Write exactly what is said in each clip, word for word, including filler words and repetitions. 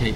OK。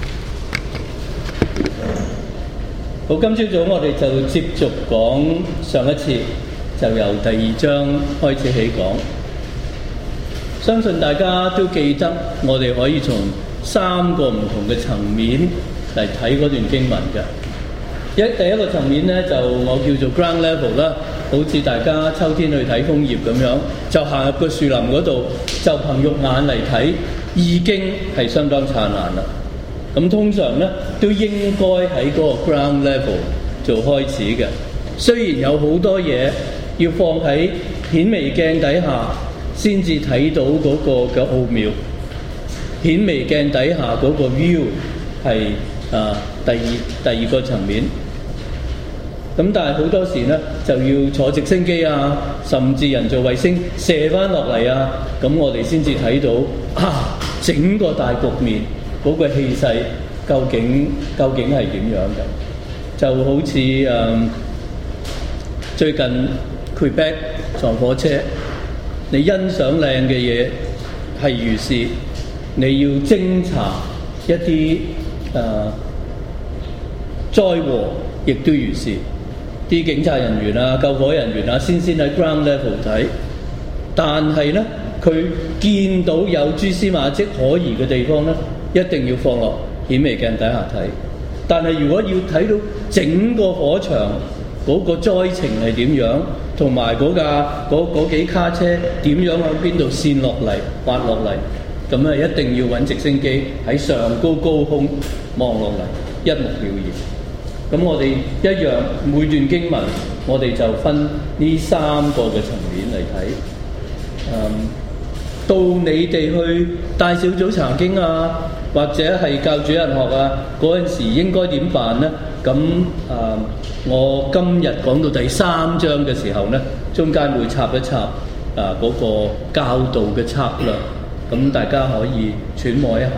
好，今朝早我哋就接續講上一次，就由第二章開始起講。相信大家都記得，我哋可以從三個唔同嘅層面嚟睇嗰段經文嘅。一第一個層面咧，就我叫做 ground level 啦，好似大家秋天去睇楓葉咁樣，就行入個樹林嗰度，就憑肉眼嚟睇，已經係相當燦爛啦。咁通常咧都應該喺嗰個 ground level 做開始嘅。雖然有好多嘢要放喺顯微鏡底下先至睇到嗰個嘅奧妙，顯微鏡底下嗰個 view 係啊第二第二個層面。咁但係好多時咧就要坐直升機啊，甚至人造衛星射翻落嚟啊，咁我哋先至睇到啊整個大局面。嗰個氣勢究竟究竟係點樣嘅？就好似誒、嗯、最近 Quebec 撞火車，你欣賞靚嘅嘢係如是，你要偵查一啲誒、呃、災禍，亦都如是。啲警察人員啊、救火人員啊，先先喺 ground level 睇，但係咧佢見到有蛛絲馬跡可疑嘅地方咧，一定要放落顯微鏡底下睇。但係如果要睇到整個火場嗰個災情係點樣，同埋嗰架嗰嗰幾卡車點樣喺邊度跣落嚟、滑落嚟，咁啊一定要揾直升機喺上高高空望落嚟，一目了然。咁我哋一樣每段經文，我哋就分呢三個嘅層面嚟睇。嗯，到你哋去帶小組查經啊，或者係教主日學啊，嗰陣時應該點辦呢？咁啊、呃，我今日講到第三章嘅時候呢，中間會插一插啊嗰、呃那個教導嘅策略，咁大家可以揣摩一下。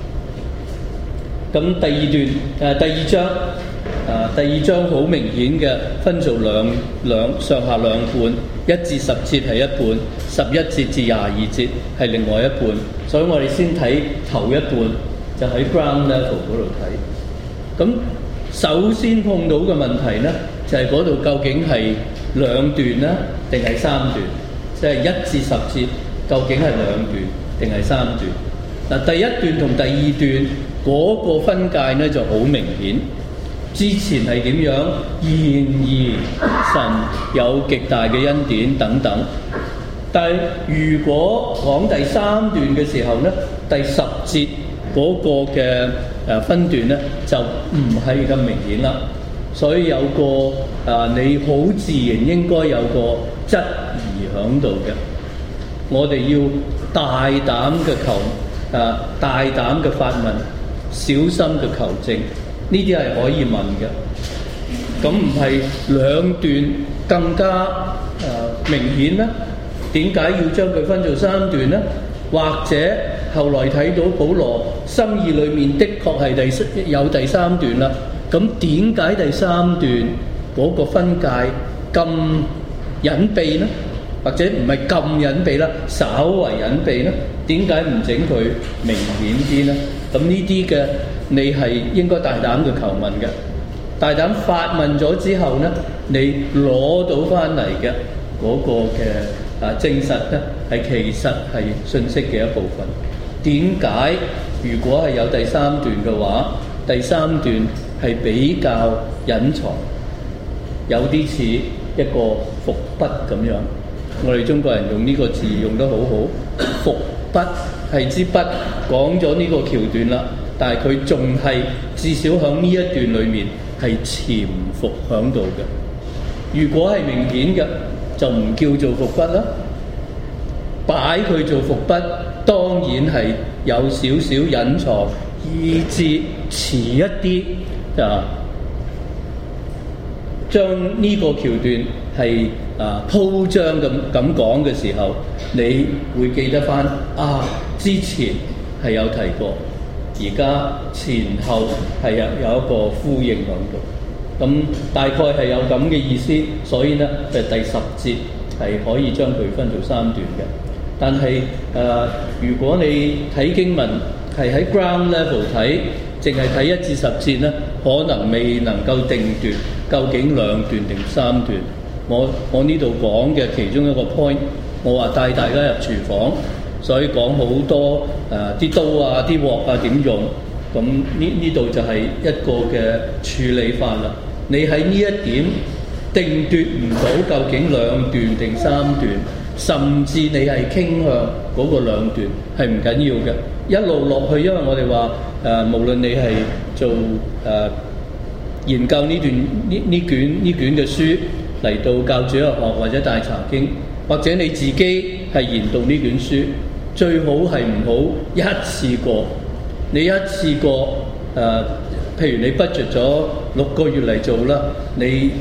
咁第二段誒、呃、第二章。啊！第二章好明顯嘅分做兩兩上下兩半，一至十節係一半，十一節至廿二節係另外一半。所以我哋先睇頭一半，就喺 ground level 嗰度睇。咁首先碰到嘅問題呢，就係嗰度究竟係兩段呢，定係三段？即係一至十節究竟係兩段定係三段？嗱，第一段同第二段嗰個分界呢就好明顯。之前係點樣？然而神有極大嘅恩典等等。但係如果講第三段嘅時候呢，第十節嗰個嘅誒分段呢，就唔係咁明顯啦。所以有個啊，你好自然應該有個質疑喺度嘅。我哋要大膽嘅求啊，大膽嘅發問，小心嘅求證。呢啲係可以問嘅，咁唔係兩段更加誒、呃、明顯呢？點解要將佢分做三段呢？或者後來睇到保羅心意裏面的確係第有第三段啦，咁點解第三段嗰個分界咁隱蔽呢？或者唔係咁隱蔽啦，稍為隱蔽呢？點解唔整佢明顯啲呢？咁呢啲嘅你係應該大膽嘅求問嘅，大膽發問咗之後呢，你攞到翻嚟嘅嗰個嘅啊證實呢，係其實係信息嘅一部分。點解如果係有第三段嘅話，第三段係比較隱藏，有啲似一個伏筆咁樣？我哋中國人用呢個字用得好好，伏筆係支筆，講咗呢個橋段啦。但係佢仲係至少喺呢一段裏面係潛伏喺度嘅。如果係明顯嘅，就唔叫做伏筆啦。擺佢做伏筆，當然係有少少隱藏，以至遲一啲啊，將呢個橋段係啊鋪張咁咁講嘅時候，你會記得返啊，之前係有提過。而家前後係有有一個呼應喺度，咁大概係有咁嘅意思，所以呢，就第十節係可以將佢分做三段嘅。 但係誒、呃，如果你睇經文係喺 ground level 睇，淨係睇一至十節咧，可能未能夠定奪究竟兩段定三段。我我呢度講嘅其中一個 point， 我話帶大家入廚房，所以講好多誒啲、呃、刀啊、啲鑊啊點用。咁呢呢度就係一個嘅處理法啦。你喺呢一點定奪唔到究竟兩段定三段，甚至你係傾向嗰個兩段係唔緊要嘅。一路落去，因為我哋話誒，無論你係做誒、呃、研究呢段呢呢卷呢卷嘅書嚟到教主日學或者大查經，或者你自己係研讀呢卷書，最好係唔好一次過。你一次過誒、呃，譬如你 budget 咗六個月嚟做啦，你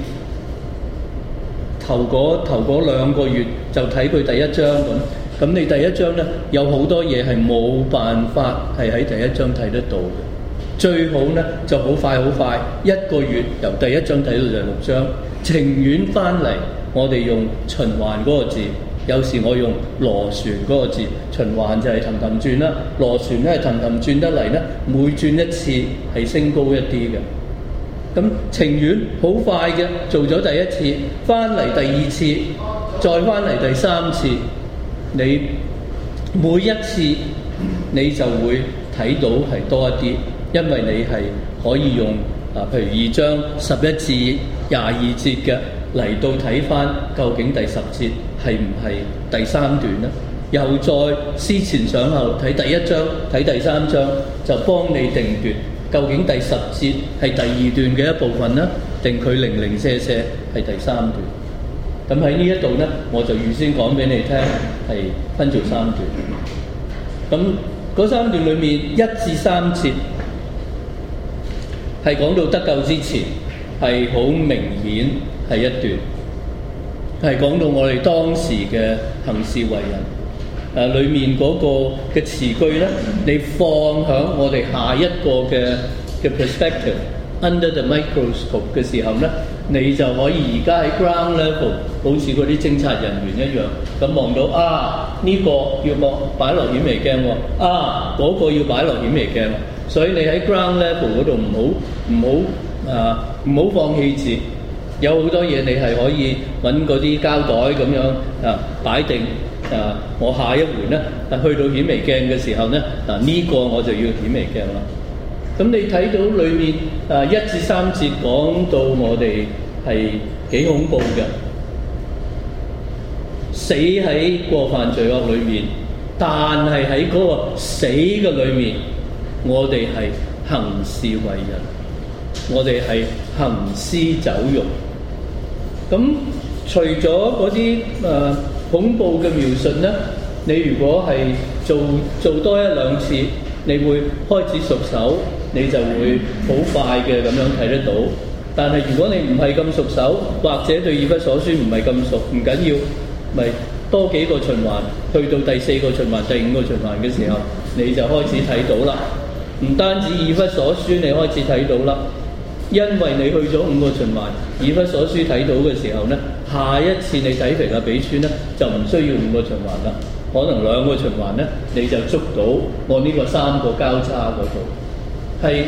頭嗰頭嗰兩個月就睇佢第一章咁，咁你第一章咧有好多嘢係冇辦法係喺第一章睇得到嘅。最好咧就好快好快，一個月由第一章睇到第六章，情願翻嚟我哋用循環嗰個字。有時我用螺旋嗰個字，循環就係騰騰轉啦。螺旋咧係騰騰轉得嚟咧，每轉一次係升高一啲嘅。咁情願好快嘅做咗第一次，翻嚟第二次，再翻嚟第三次，你每一次你就會睇到係多一啲，因為你係可以用啊，譬如二章十一至廿二節嘅。嚟到睇翻究竟第十節係唔係第三段呢？又再思前想後睇第一章睇第三章，就幫你定奪究竟第十節係第二段嘅一部分呢，定佢零零舍舍係第三段。咁喺呢一度呢，我就預先講俾你聽係分做三段。咁嗰三段裏面一至三節係講到得救之前，係好明顯。係一段係講到我哋當時嘅行事為人，誒、呃、裏面嗰個嘅詞句咧，你放響我哋下一個嘅嘅 perspective under the microscope 嘅時候咧，你就可以而家喺 ground level， 好似嗰啲偵察人員一樣，咁望到啊呢、這個要望擺落顯微鏡喎，啊嗰、這個要擺落顯微鏡，所以你喺 ground level 嗰度唔好唔好啊唔好放棄字。有好多嘢你係可以揾嗰啲膠袋咁樣啊擺定啊，我下一回咧去到顯微鏡嘅時候咧，嗱、啊、呢、這個我就要顯微鏡啦。咁你睇到裏面啊一至三節講到我哋係幾恐怖嘅，死喺過犯罪惡裏面，但係喺嗰個死嘅裏面，我哋係行事為人，我哋係行屍走肉。咁除咗嗰啲誒恐怖嘅描述咧，你如果係做做多一兩次，你會開始熟手，你就會好快嘅咁樣睇得到。但係如果你唔係咁熟手，或者對以弗所書唔係咁熟，唔緊要，咪多幾個循環，去到第四個循環、第五個循環嘅時候，你就開始睇到啦。唔單止以弗所書你開始睇到啦。因為你去咗五個循環，以弗所書睇到嘅時候咧，下一次你睇腓立比書咧就唔需要五個循環啦，可能兩個循環咧你就捉到我呢個三個交叉嗰度，係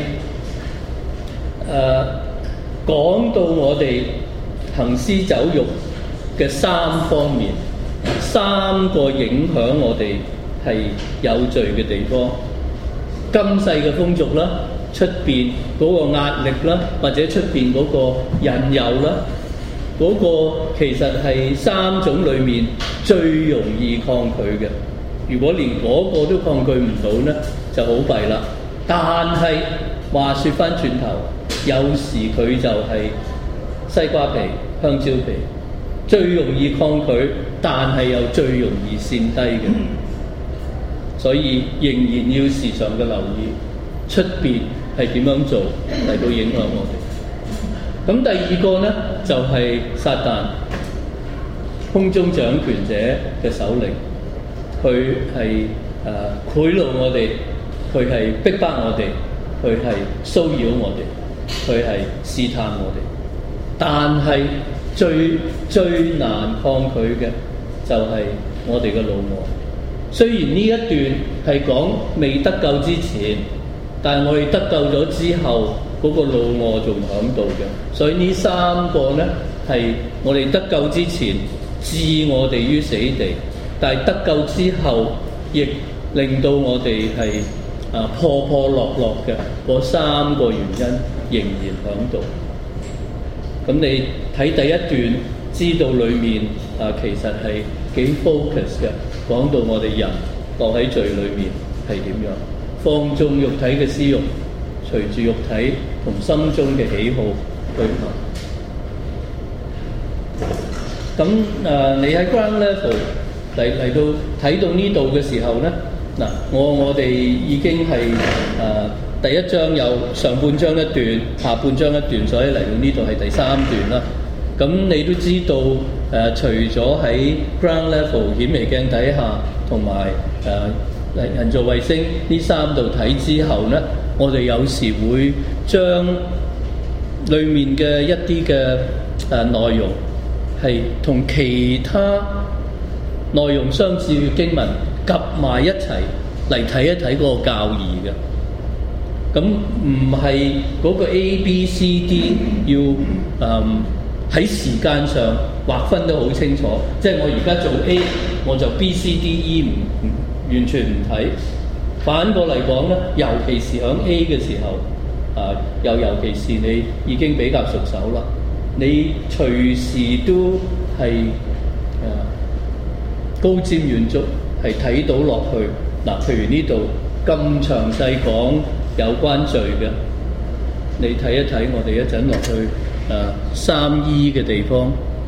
誒講到我哋行屍走肉嘅三方面，三個影響我哋係有罪嘅地方，今世嘅風俗啦。出邊嗰個壓力啦，或者出邊嗰個引誘啦，嗰、那個其實係三種裡面最容易抗拒嘅。如果連嗰個都抗拒唔到呢，就好弊啦。但係話説翻轉頭，有時佢就係西瓜皮、香蕉皮，最容易抗拒，但係又最容易跣低嘅。所以仍然要時常嘅留意出邊係點樣做嚟到影響我哋。咁第二個呢，就係、是、撒旦空中掌權者嘅首領，佢係誒賄賂我哋，佢係逼迫我哋，佢係騷擾我哋，佢係試探我哋。但係最最難抗拒嘅就係我哋嘅老我， 雖然呢一段係講未得救之前，但係我哋得救咗之後，嗰、那個老我仲喺度嘅。所以呢三個呢，係我哋得救之前置我哋於死地，但係得救之後亦令到我哋係啊破破落落嘅嗰三個原因仍然喺度。咁你睇第一段，知道裡面啊其實係幾 focus 嘅，講到我哋人落喺罪裏面係點樣，放縱肉體嘅私慾，隨住肉體同心中嘅喜好去行。咁誒、呃，你喺 ground level 嚟嚟到睇到呢度嘅時候咧，嗱，我我哋已經係誒、呃、第一章有上半章一段，下半章一段，所以嚟到呢度係第三段啦。咁你都知道誒、呃，除咗喺 ground level 顯微鏡底下，同埋誒人造衛星呢三度睇之後咧，我哋有時會將裡面嘅一啲嘅誒內容係同其他內容相似嘅經文夾埋一齊嚟睇一睇嗰個教義嘅。咁唔係嗰個 A、B、C、D 要誒喺、嗯、時間上劃分得好清楚，即係我而家做 A， 我就 B、C、D、E 唔唔完全唔睇。反過嚟講咧，尤其是喺 A 嘅時候，啊又尤其是你已經比較熟手啦，你隨時都係誒、啊、高瞻遠矚，係睇到落去。嗱、啊，譬如呢度咁詳細講有關罪嘅，你睇一睇，我哋一陣落去誒三 E 嘅地方，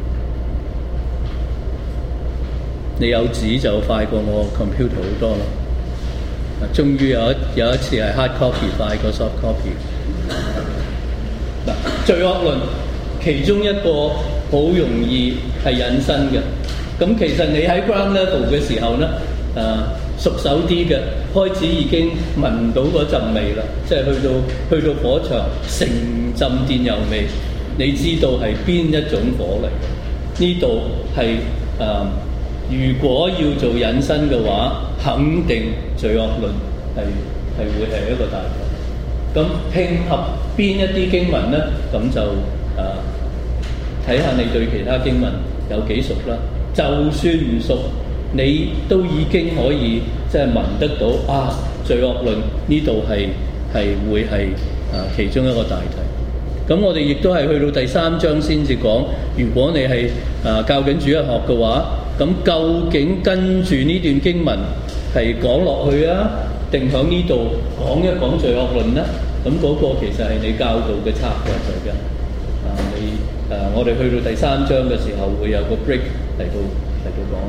你有紙就快過我 computer 好多啦。終於有一有一次係 hard copy 快過 soft copy。嗱，罪惡論其中一個好容易係引申嘅。咁其實你喺 ground level 嘅時候咧，誒、啊、熟手啲嘅開始已經聞到嗰陣味啦，即係去到去到火場成陣電油味，你知道係邊一種火嚟嘅？呢度係誒。如果要做引申嘅話，肯定罪惡論係係會係一個大題。咁拼合邊一啲經文咧？咁就誒睇下你對其他經文有幾熟啦。就算唔熟，你都已經可以即係聞得到啊！罪惡論呢度係係會係誒、啊、其中一個大題。咁我哋亦都係去到第三章先至講。如果你係誒、啊、教緊主日學嘅話，咁究竟跟住呢段經文係講落去啊，定喺呢度講一講罪惡論咧？咁嗰個其實係你教導嘅策略嚟嘅。啊，你誒、啊、我哋去到第三章嘅時候會有個 break 嚟到嚟到講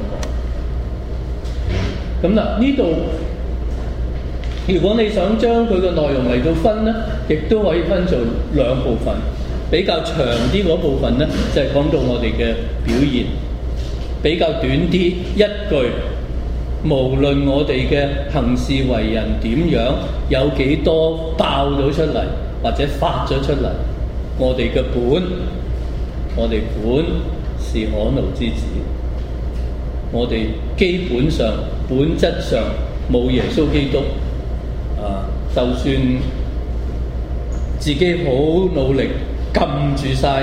一講。咁嗱，呢度如果你想將佢嘅內容嚟到分咧，亦都可以分做兩部分。比較長啲嗰部分咧，就係、是、講到我哋嘅表現。比較短啲一句，無論我哋嘅行事為人點樣，有幾多爆咗出嚟或者發咗出嚟，我哋嘅本，我哋本是可怒之子。我哋基本上本質上冇耶穌基督啊，就算自己好努力撳住晒，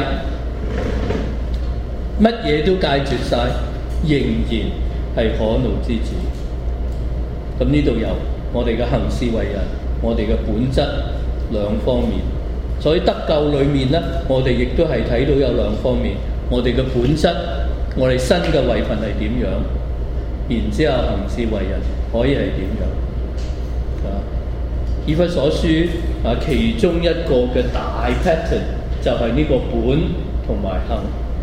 乜嘢都戒絕晒，仍然係可怒之子。咁呢度有我哋嘅行事為人，我哋嘅本質兩方面。所以得救裏面咧，我哋亦都係睇到有兩方面。我哋嘅本質，我哋新嘅位份係點樣？然之後行事為人可以係點樣？啊，以弗所書啊，其中一個嘅大 pattern 就係呢個本同埋行。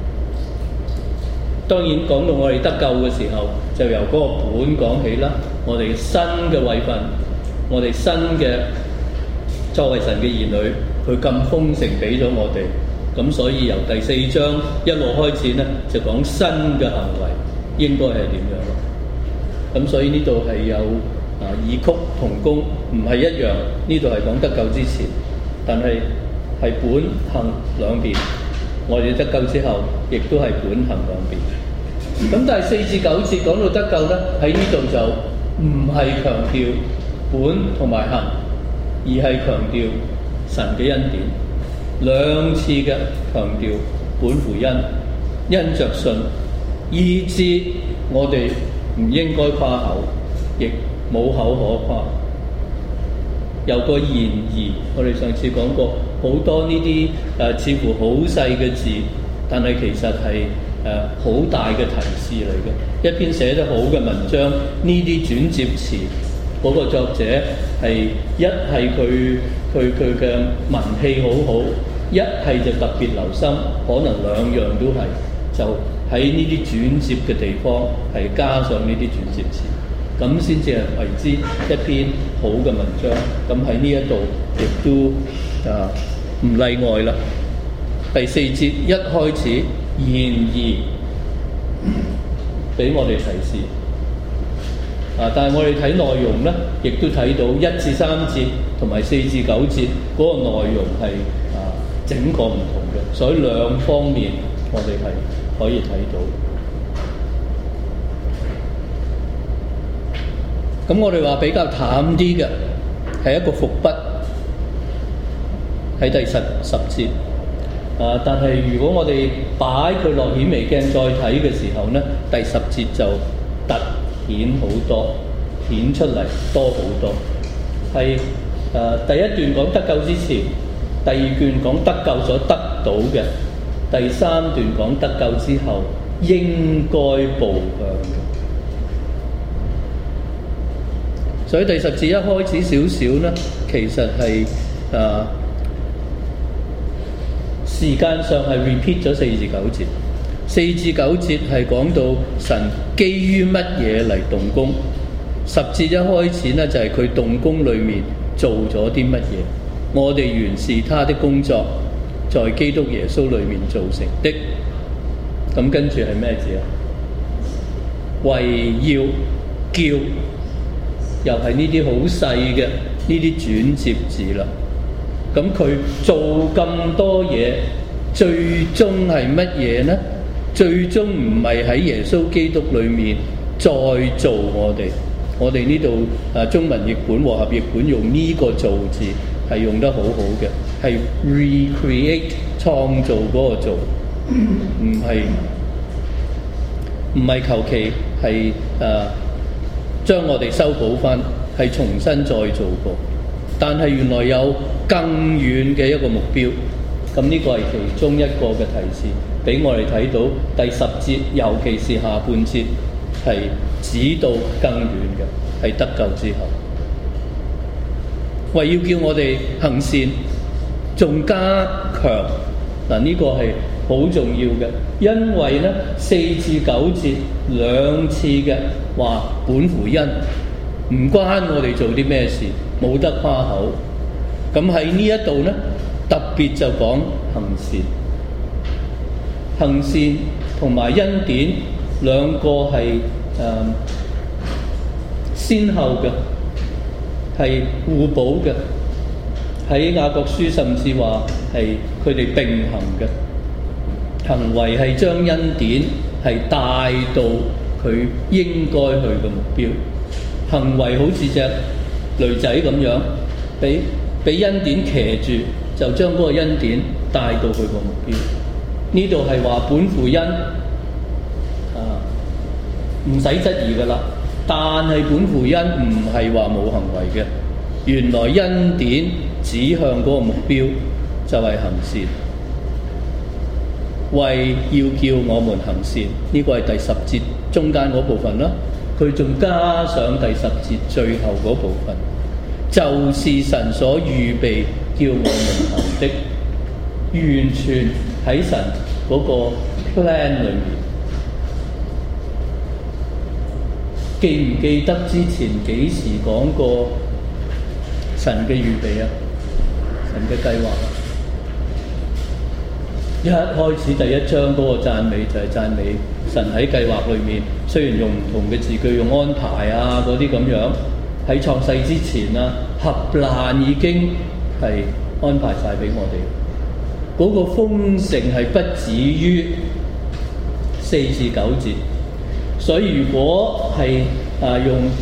當然講到我哋得救嘅時候，就由嗰個本講起啦。我哋新嘅位份，我哋新嘅作為神嘅兒女，佢咁豐盛俾咗我哋，咁所以由第四章一路開始咧，就講新嘅行為應該係點樣咯。咁所以呢度係有啊異曲同工，唔係一樣。呢度係講得救之前，但係係本行兩邊。我哋得救之後，亦都係本行兩邊。咁但係四至九節講到得救咧，喺呢度就唔係強調本同埋行，而係強調神嘅恩典。兩次嘅強調本乎恩，因着信，以致我哋唔應該誇口，亦冇口可誇。有個然而，我哋上次講過好多呢啲誒似乎好細嘅字，但係其實係誒好大嘅提示嚟嘅。一篇寫得好嘅文章，呢啲轉接詞嗰、那個作者係一係佢佢佢嘅文氣好好，一係就特別留心，可能兩樣都係，就喺呢啲轉接嘅地方係加上呢啲轉接詞。咁先至係為之一篇好嘅文章。咁喺呢一度亦都啊唔例外啦。第四節一開始，然而俾我哋提示啊，但係我哋睇內容咧，亦都睇到一至三節同埋四至九節嗰個內容係啊整個唔同嘅，所以兩方面我哋係可以睇到。咁我哋話比較淡啲嘅係一個伏筆，喺第十十節啊。但係如果我哋擺佢落顯微鏡再睇嘅時候呢，第十節就突顯好多，顯出嚟多好多。係誒、啊、第一段講得救之前，第二段講得救所得到嘅，第三段講得救之後應該步向嘅。所以第十節一開始少少呢，其實係誒、啊、時間上係 repeat 咗四至九節，四至九節係講到神基於乜嘢嚟動工，十節一開始呢，就係、是、佢動工裏面做咗啲乜嘢，我哋原是他的工作，在基督耶穌裏面造成的。咁跟住係咩字啊？為要叫。又係呢啲好細嘅呢啲轉接字啦。咁佢做咁多嘢，最終係乜嘢呢？最終唔係喺耶穌基督裏面再做我哋。我哋呢度啊中文譯本和合譯本用呢個造字係用得好好嘅，係 recreate 創造嗰個造，唔係唔係求其係誒。將我哋修補翻，係重新再做過。但係原來有更遠嘅一個目標。咁呢個係其中一個嘅提示，俾我哋睇到第十節，尤其是下半節，係指到更遠嘅，係得救之後，為要叫我哋行善，仲加強嗱，呢個係好重要嘅，因為咧四至九節兩次嘅話本乎恩，唔關我哋做啲咩事，冇得誇口。咁喺呢一度咧，特別就講行善，行善同埋恩典兩個係誒、呃、先後嘅，係互補嘅。喺雅各書甚至話係佢哋並行嘅。行為係將恩典係帶到佢應該去嘅目標。行為好似隻驢仔咁樣，俾俾恩典騎住，就將嗰個恩典帶到佢個目標。呢度係話本乎恩，啊，唔使質疑噶啦。但係本乎恩唔係話冇行為嘅。原來恩典指向嗰個目標就係行善。為要叫我們行善，呢個係第十節中間嗰部分啦。佢仲加上第十節最後嗰部分，就是神所預備叫我們行的，完全喺神嗰個 plan 裏面。記唔記得之前幾時講過神嘅預備啊？神嘅計劃啊？一開始第一章嗰個讚美就係讚美神喺計劃裏面，雖然用唔同嘅字句，用安排啊嗰啲咁樣，喺創世之前啊，合難已經係安排晒俾我哋。嗰、那個豐盛係不止於四至九節，所以如果係啊用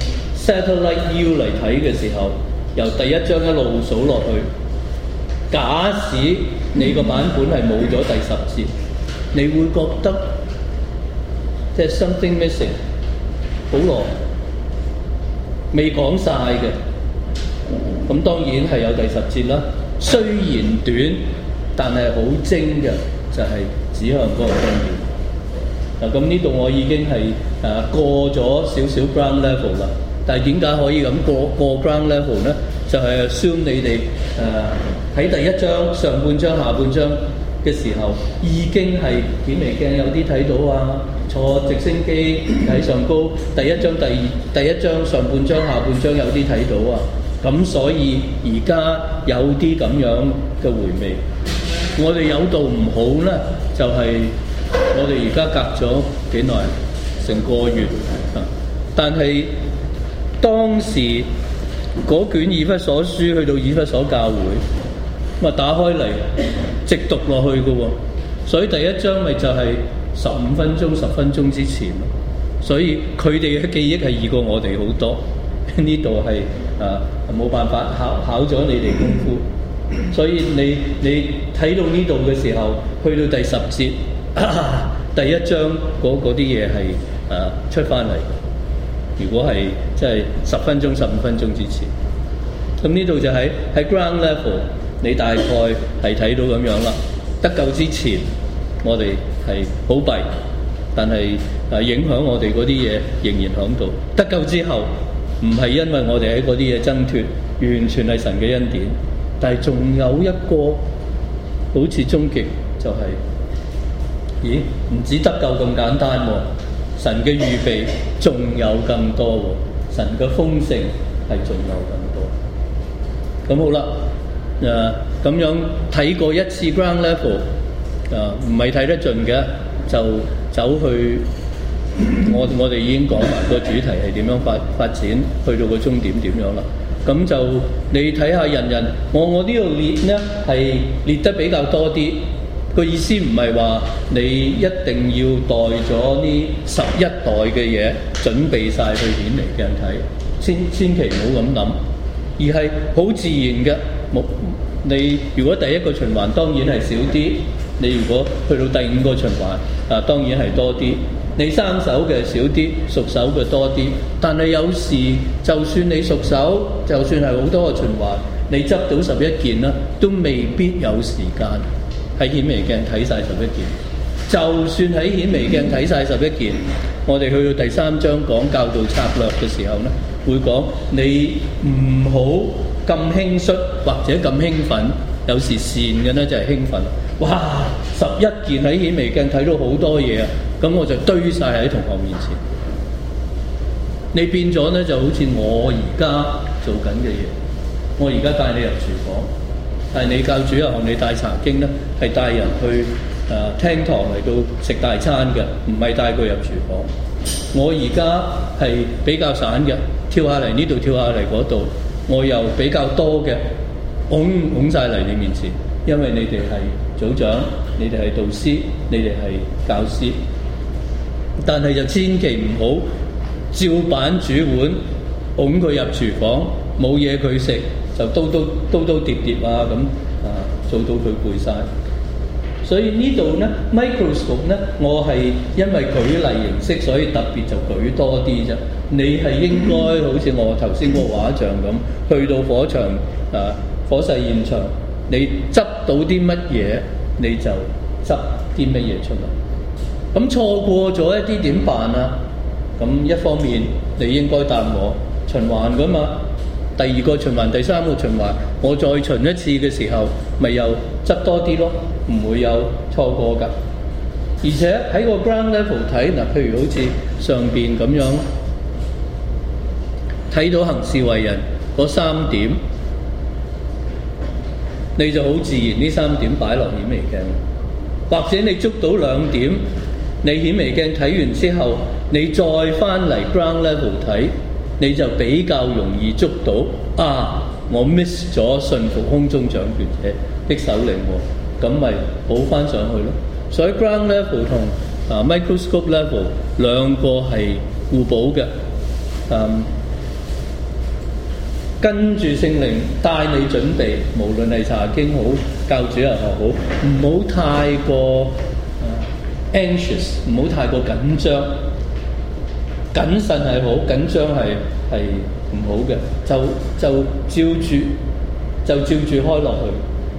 satellite view 嚟睇嘅時候，由第一章一路數落去，假使你個版本係冇咗第十節，你會覺得即係 something missing， 保羅未講晒嘅。咁當然係有第十節啦，雖然短，但係好精嘅，就係、是、指向嗰個重點。嗱，咁呢度我已經係誒、啊、過咗少少 ground level 啦。但係點解可以咁過過 ground level 咧？就係、是、assume 你哋誒喺第一章上半章下半章嘅時候，已經係顯微鏡有啲睇到啊，坐直升機喺上高，第一章第二第一章上半章下半章有啲睇到啊。咁所以而家有啲咁樣嘅回味。我哋有度唔好咧，就係、是、我哋而家隔咗幾耐，成個月啊！但係當時嗰卷以弗所書去到以弗所教會，咁啊打開嚟直讀落去嘅喎，所以第一章咪就係十五分鐘、十分鐘之前咯。所以佢哋嘅記憶係易過我哋好多。呢度係啊冇辦法考考咗你哋功夫。所以你你睇到呢度嘅時候，去到第十節，啊、第一章嗰啲嘢係啊出翻嚟。如果係即係十分鐘、十五分鐘之前，咁呢度就喺喺 ground level， 你大概係睇到咁樣啦。得救之前，我哋係好弊，但係啊影響我哋嗰啲嘢仍然響度。得救之後，唔係因為我哋喺嗰啲嘢掙脫，完全係神嘅恩典。但係仲有一個好似終極就係、是，咦？唔止得救咁簡單喎、啊，神嘅預備仲有更多喎、啊，神嘅豐盛係仲有更多。咁好啦，誒、呃、咁樣睇過一次 ground level， 誒唔係睇得盡嘅，就走去我我哋已經講埋個主題係點樣發發展，去到個終點點樣啦。咁就你睇下人人，我我呢度列呢係列得比較多啲，個意思唔係話你一定要帶咗呢十一代嘅嘢準備晒去顯微鏡睇，千千祈唔好咁諗，而係好自然嘅。冇你如果第一個循環當然係少啲，你如果去到第五個循環啊，當然係多啲。你生手嘅少啲，熟手嘅多啲。但係有時就算你熟手，就算係好多個循環，你執到十一件啦，都未必有時間喺顯微鏡睇晒十一件。就算喺顯微鏡睇晒十一件，我哋去到第三章講教導策略嘅時候咧，會講你唔好咁輕率或者咁興奮。有時善嘅咧就係興奮，哇！十一件喺顯微鏡睇到好多嘢啊！咁我就堆晒喺同學面前。你變咗咧就好似我而家做緊嘅嘢，我而家帶你入廚房，但係你教主日學你帶查經咧，係帶人去誒、呃、廳堂嚟到食大餐嘅，唔係帶佢入廚房。我而家係比較散嘅，跳下嚟呢度，跳下嚟嗰度，我又比較多嘅。拱拱曬嚟你面前，因為你哋係組長，你哋係導師，你哋係教師，但係就千祈唔好照板煮碗，拱佢入廚房，冇嘢佢食，就刀刀刀刀碟碟啊咁啊，做到佢攰晒。所以呢度咧 microscope 咧，我係因為舉例形式，所以特別就舉多啲啫。你係應該好似我頭先個畫像咁，去到火場啊。火勢現場，你執到啲乜嘢，你就執啲乜嘢出嚟。咁錯過咗一啲點辦啊？咁一方面你應該答我循環噶嘛，第二個循環、第三個循環，我再循一次嘅時候，咪又執多啲咯，唔會有錯過㗎。而且喺個 ground level 睇嗱，譬如好似上邊咁樣睇到行事為人嗰三點。你就好自然呢三點擺落顯微鏡，或者你捉到兩點，你顯微鏡睇完之後，你再翻嚟 ground level 睇，你就比較容易捉到啊！我 miss 咗順服空中掌權者的首領喎，咁咪補翻上去咯。所以 ground level 同啊 microscope level 兩個係互補嘅。嗯， 跟住聖靈帶你準備，無論係查經好、教主日學好，唔好太過 anxious， 唔好太過緊張。謹慎係好，緊張係係唔好嘅，就就照住就照住開落去。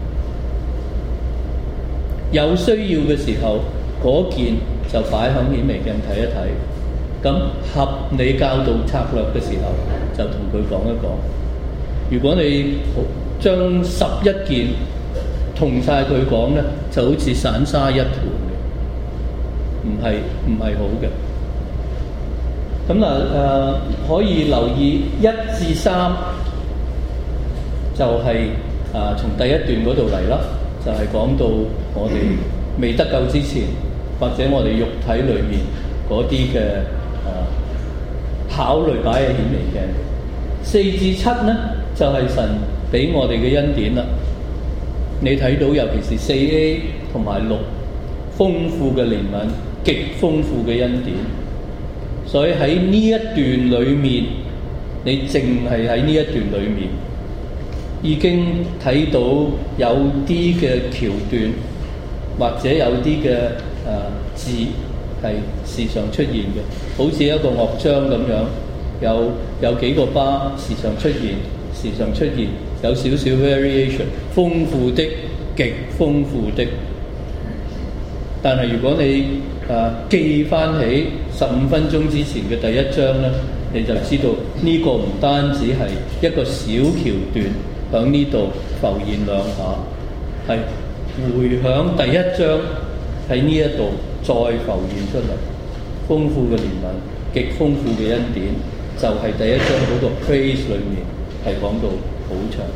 有需要嘅時候，嗰件就擺響顯微鏡睇一睇。咁合你教導策略嘅時候，就同佢講一講。如果你將十一件同晒佢講咧，就好似散沙一盤嘅，唔係唔係好嘅。咁啊誒，可以留意一至三，就係啊從第一段嗰度嚟啦，就係、是、講到我哋未得救之前，或者我哋肉體裏面嗰啲嘅誒考慮擺喺顯微鏡。四至七咧，就係、是、神俾我哋嘅恩典啦。你睇到尤其是四 A 同埋六，豐富嘅憐憫，極豐富嘅恩典。所以喺呢一段裏面，你淨係喺呢一段裏面已經睇到有啲嘅橋段，或者有啲嘅誒字係時常出現嘅，好似一個樂章咁樣，有有幾個巴時常出現，時常出現，有少少 variation， 豐富的，極豐富的。但係如果你誒、啊、記翻起十五分鐘之前嘅第一章咧，你就知道呢個唔單止係一個小橋段響呢度浮現兩下，係回響第一章喺呢一度再浮現出嚟，豐富嘅憐憫，極豐富嘅恩典，就係、是、第一章嗰個 praise 裏面係講到好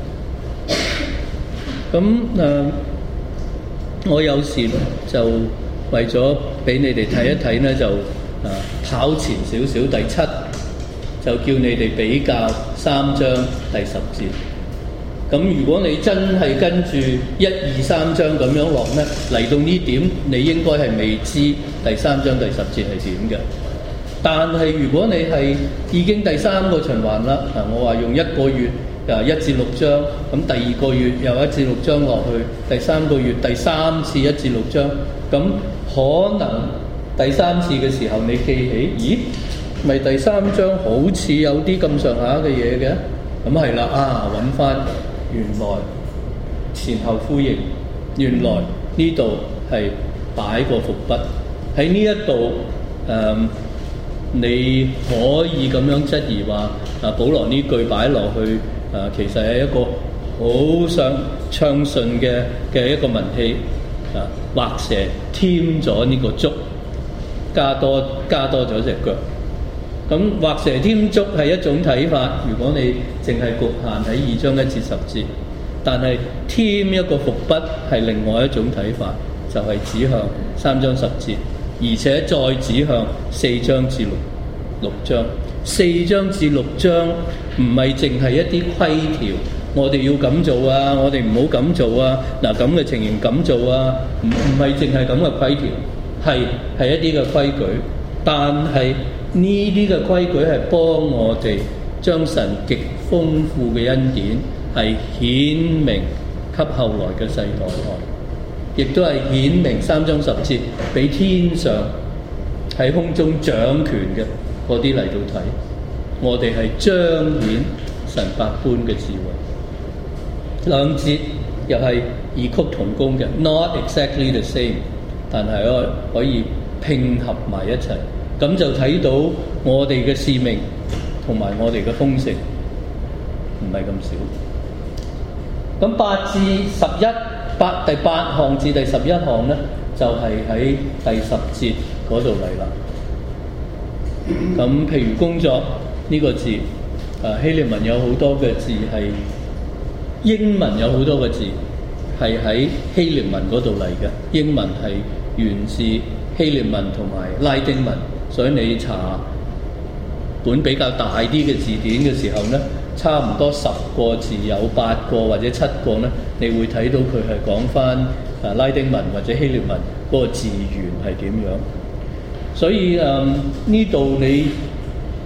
長。咁誒、啊，我有時就為咗俾你哋睇一睇咧，就啊跑前少少，第七就叫你哋比較三章第十節。咁如果你真係跟住一二三章咁樣落咧，嚟到呢點，你應該係未知第三章第十節係點嘅。但係如果你係已經第三個循環啦，嗱我話用一個月啊一至六章，咁第二個月又一至六章落去，第三個月第三次一至六章，咁可能第三次嘅時候你記起，咦？咪第三章好似有啲咁上下嘅嘢嘅，咁係啦啊，揾翻原來前後呼應，原來呢度係擺個伏筆喺呢一度誒，你可以咁樣質疑話啊，保羅呢句擺落去啊，其實係一個好想暢順嘅嘅一個文氣啊，畫蛇添咗呢個足，加多加多咗隻腳。咁畫蛇添足係一種睇法，如果你淨係局限喺二章一至十節，但係添一個伏筆係另外一種睇法，就係、是、指向三章十節，而且再指向四章至六六章。四章至六章唔係淨係一啲規條，我哋要咁做啊，我哋唔好咁做啊，嗱咁嘅情形咁做啊，唔唔係淨係咁嘅規條，係係一啲嘅規矩，但係呢啲嘅規矩係幫我哋將神極豐富嘅恩典係顯明給後來嘅世代看，亦都係顯明三章十節俾天上喺空中掌權嘅嗰啲嚟到睇，我哋係彰顯神百般嘅智慧。兩節又係異曲同工嘅 ，not exactly the same， 但係可可以拼合埋一齊，咁就睇到我哋嘅使命同埋我哋嘅豐盛唔係咁少。咁八至十一八第八項至第十一項咧，就係、是、喺第十節嗰度嚟啦。咁譬如工作呢個字，啊希臘文有好多嘅字係，英文有好多個字係喺希臘文嗰度嚟嘅，英文係源自希臘文同埋拉丁文，所以你查本比較大啲嘅字典嘅時候咧，差唔多十個字有八個或者七個咧，你會睇到佢係講翻啊拉丁文或者希臘文嗰個字源係點樣。所以誒呢度你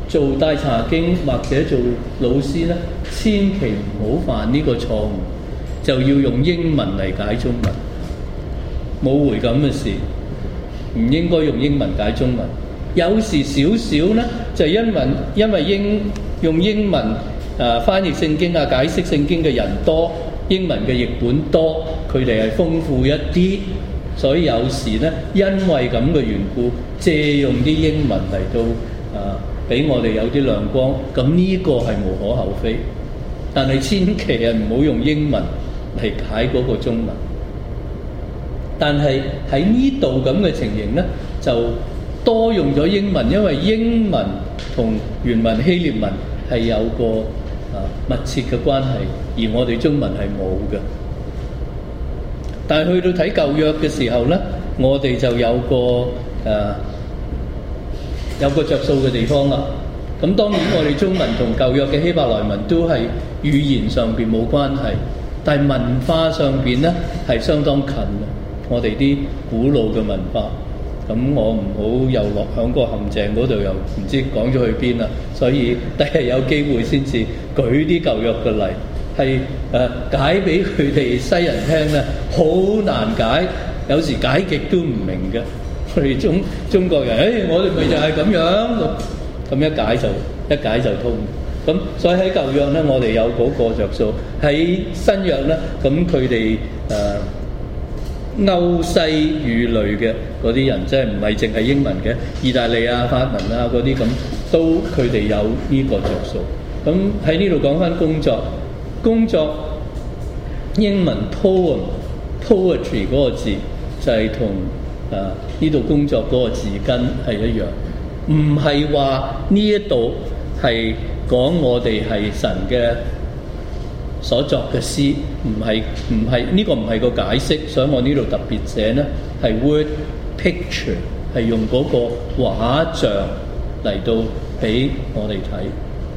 做帶查經或者做老師咧，千祈唔好犯呢個錯誤，就要用英文嚟解中文，冇回咁嘅事，唔應該用英文解中文。有時少少咧，就因為因為英用英文啊翻譯聖經啊解釋聖經嘅人多，英文嘅譯本多，佢哋係豐富一啲，所以有時咧因為咁嘅緣故，借用啲英文嚟到啊俾我哋有啲亮光，咁呢個係無可厚非。但係千祈係唔好用英文嚟解嗰個中文。但係喺呢度咁嘅情形咧，就多用咗英文，因為英文同原文希臘文係有個啊密切嘅關係，而我哋中文係冇嘅。但係去到睇舊約嘅時候咧，我哋就有個誒、啊、有個着數嘅地方啦。咁當然我哋中文同舊約嘅希伯來文都係語言上邊冇關係，但係文化上邊咧係相當近嘅。我哋啲古老嘅文化，咁我唔好又落響個陷阱嗰度，又唔知講咗去邊啦。所以第日有機會先至舉啲舊約嘅例，係誒解俾佢哋西人聽咧，好難解，有時解極都唔明嘅。我哋中中國人，誒、哎、我哋咪就係咁樣，咁一解就一解就通。咁所以喺舊約咧，我哋有嗰個着數；喺新約咧，咁佢哋誒。歐西語類嘅嗰啲人，即係唔係淨係英文嘅，意大利啊、法文啊嗰啲咁，都佢哋有呢個着數。咁喺呢度講返工作，工作英文 poem poetry 嗰個字就係同啊呢度工作嗰個字根係一樣，唔係話呢一度係講我哋係神嘅所作嘅詩，唔係唔係呢個唔係個解釋，所以我呢度特別寫咧係 word picture， 係用嗰個畫像嚟到俾我哋睇。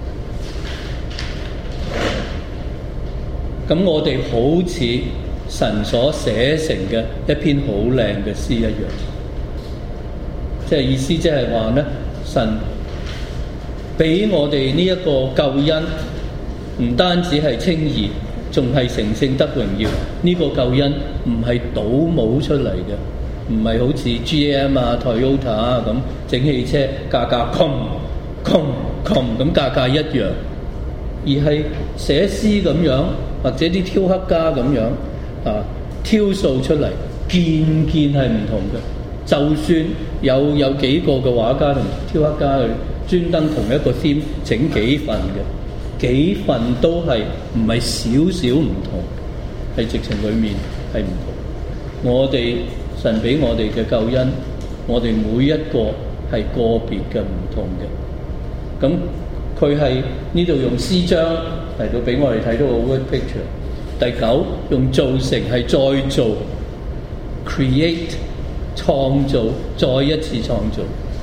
咁我哋好似神所寫成嘅一篇好靚嘅詩一樣，即係意思即係話咧，神俾我哋呢一個救恩。唔單止係稱義，仲係成聖得榮耀。呢、這個救恩唔係倒模出嚟嘅，唔係好似 G M 啊、Toyota 啊咁整汽車價格嘭嘭嘭咁價格一樣，而係寫詩咁樣，或者啲雕刻家咁樣啊挑數出嚟，件件係唔同嘅。就算有有幾個嘅畫家同雕刻家去專登同一個 theme 整幾份嘅。幾份都係唔係少少唔同，係直情裡面係唔同。我哋神俾我哋嘅救恩，我哋每一個係個別嘅唔同嘅。咁佢係呢度用詩章嚟到俾我哋睇到個 word picture。第九用造成係再造 create 創造，再一次創造。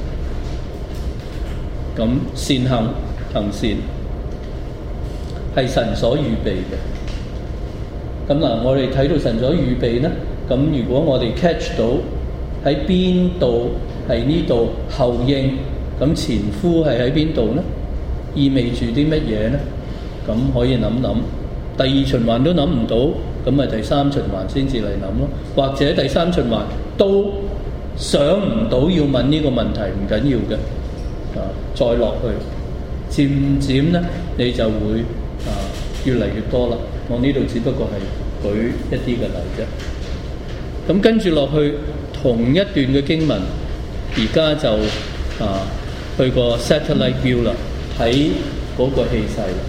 咁善行行善。係神所預備嘅。咁嗱，我哋睇到神所預備咧，咁如果我哋 catch 到喺邊度係呢度後應，咁前夫係喺邊度咧？意味住啲乜嘢咧？咁可以諗諗。第二循環都諗唔到，咁咪第三循環先至嚟諗咯。或者第三循環都想唔到要問呢個問題，唔緊要嘅。啊，再落去，漸漸咧你就會。啊，越嚟越多啦！我呢度只不過係舉一啲嘅例啫。咁跟住落去同一段嘅經文，而家就啊去個 satellite view 啦，睇嗰個氣勢啦。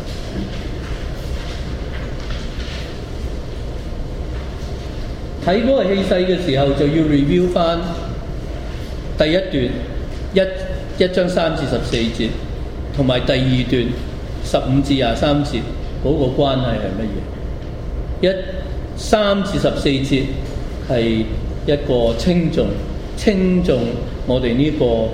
睇嗰個氣勢嘅時候，就要 review 翻第一段一一章三至十四節，同埋第二段。十五至廿三節嗰個關係係乜嘢？一三至十四節係一個稱頌，稱頌我哋呢個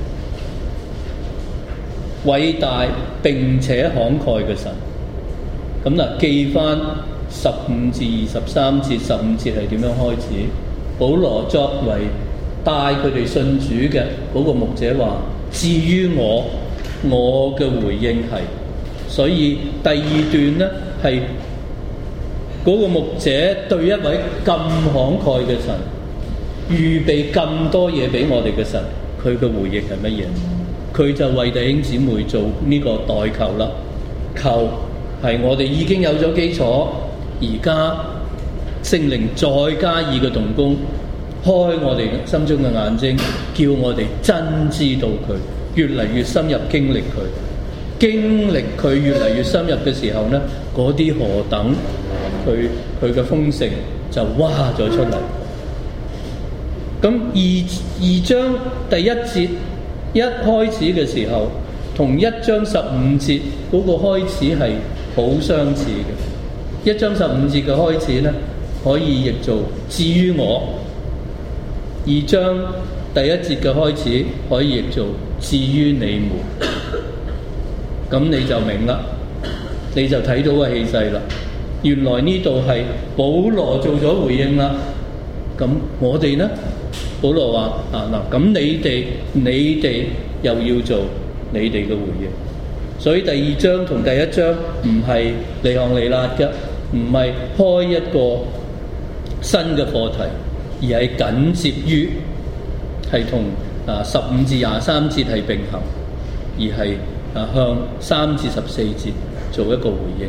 偉大並且慷慨嘅神。咁嗱，記翻十五至二十三節，十五節係點樣開始？保羅作為帶佢哋信主嘅嗰個牧者話：至於我， 我嘅回應係。所以第二段呢，係嗰個牧者對一位咁慷慨嘅神，預備咁多嘢俾我哋嘅神，佢嘅回應係乜嘢？佢就為弟兄姊妹做呢個代求啦。求係我哋已經有咗基礎，而家聖靈再加以嘅動工，開我哋心中嘅眼睛，叫我哋真知道佢，越嚟越深入經歷佢。經歷佢越嚟越深入嘅時候呢，嗰啲何等佢佢嘅豐盛就挖咗出嚟。咁二二章第一節一開始嘅時候，同一章十五節嗰個開始係好相似嘅。一章十五節嘅開始呢，可以譯做至於我；二章第一節嘅開始可以譯做至於你們。咁你就明啦，你就睇到個氣勢啦。原來呢度係保羅做咗回應啦。咁我哋呢？保羅話啊嗱，咁你哋你哋又要做你哋嘅回應。所以第二章同第一章唔係離行離辣嘅，唔係開一個新嘅課題，而係緊接於係同啊十五至廿三節係並行，而係啊向三至十四節做一個回應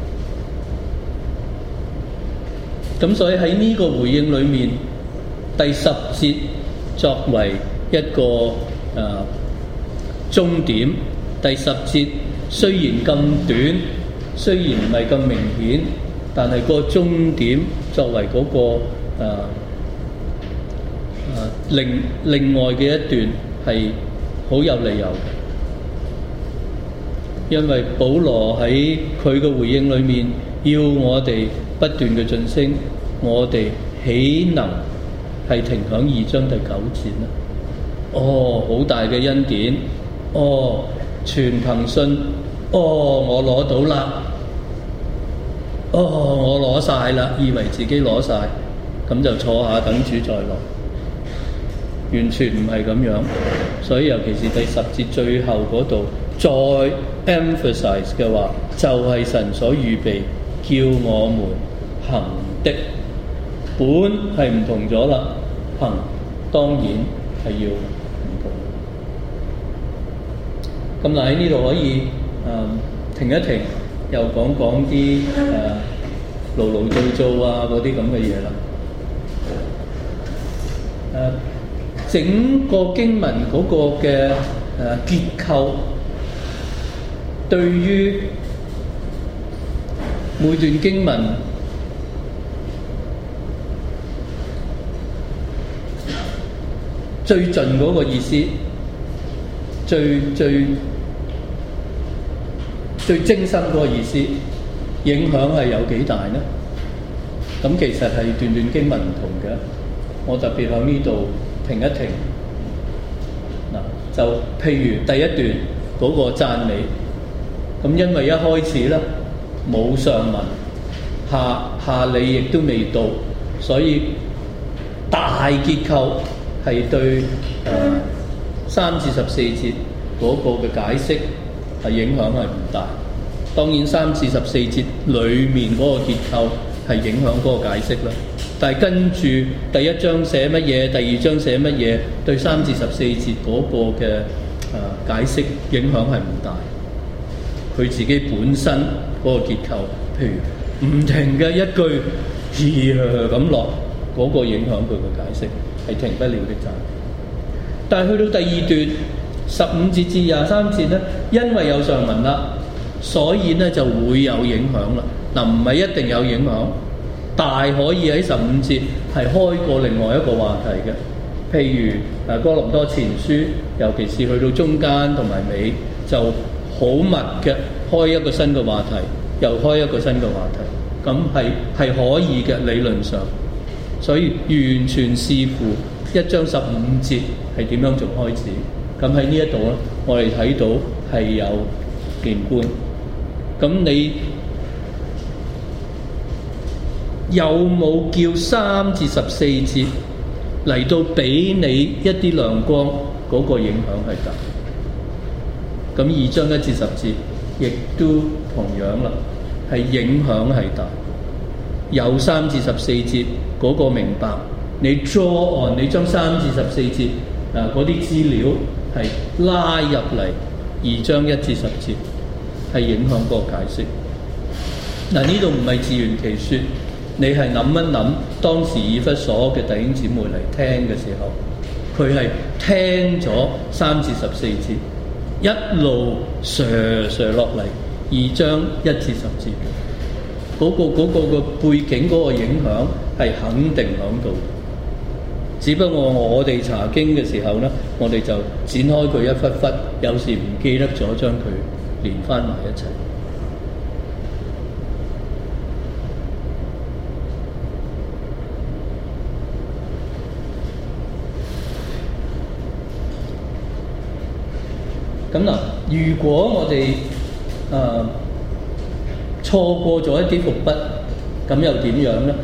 嘅。咁所以喺呢個回應裏面，第十節作為一個誒、呃、終點。第十節雖然咁短，雖然唔係咁明顯，但係個終點作為嗰、那個誒誒、呃呃、另另外嘅一段係好有理由嘅，因為保羅喺佢嘅回應裏面要我哋不斷嘅晉升，我哋豈能係停響二章第九節呢？哦，好大嘅恩典，哦，全憑信，哦，我攞到啦，哦，我攞晒啦，以為自己攞晒，咁就坐下等主再來，完全唔係咁樣。所以尤其是第十節最後嗰度再 emphasize 嘅話，就係神所預備叫我們行的，本係唔同咗啦，行當然係要唔同。咁嗱喺呢度可以誒、呃、停一停，又講講啲誒勞勞做做啊嗰啲咁嘅嘢啦。誒、呃、整個經文嗰個嘅誒、呃、結構，對於每段經文最盡嗰個意思，最最最精深嗰個意思，影響係有幾大呢？咁其實係段段經文唔同嘅。我特別喺呢度停一停。嗱，就譬如第一段嗰個讚美，咁因為一開始咧冇上文，下下理亦都未到，所以大結構係對誒三至十四節嗰個嘅解釋係影響係唔大。當然三至十四節裡面嗰個結構係影響嗰個解釋啦。但係跟住第一章寫乜嘢，第二章寫乜嘢，對三至十四節嗰個嘅誒、呃、解釋影響係唔大。佢自己本身嗰個結構，譬如唔停嘅一句咿咁落，嗰、那個影響佢嘅解釋係停不了的讚。但係去到第二段十五節至廿三節咧，因為有上文啦，所以咧就會有影響啦。嗱，唔係一定有影響，大可以喺十五節係開過另外一個話題嘅。譬如誒哥林多前書，尤其是去到中間同埋尾，就好密嘅開一個新嘅話題，又開一個新嘅話題，咁係係可以嘅理論上。所以完全視乎一章十五節係點樣做開始。咁喺呢一度咧，我哋睇到係有連貫。咁你有冇叫三至十四節嚟到俾你一啲亮光？嗰個影響係大。 咁二章一至十節亦都同樣啦，係影響係大。有三至十四節嗰個明白，你 draw on 你將三至十四節啊嗰啲資料係拉入嚟二章一至十節，係影響嗰個解釋。嗱，呢度唔係自圓其説，你係諗一諗當時以弗所嘅弟兄姊妹嚟聽嘅時候，佢係聽咗三至十四節，一路上上落嚟二章一至十節。嗰、那個嗰、那個個背景嗰個影響係肯定喺度，只不過我哋查經嘅時候咧，我哋就展開佢一忽忽，有時唔記得咗將佢連翻埋一齊。咁嗱，如果我哋誒、呃錯過咗一啲伏筆，咁又點樣呢？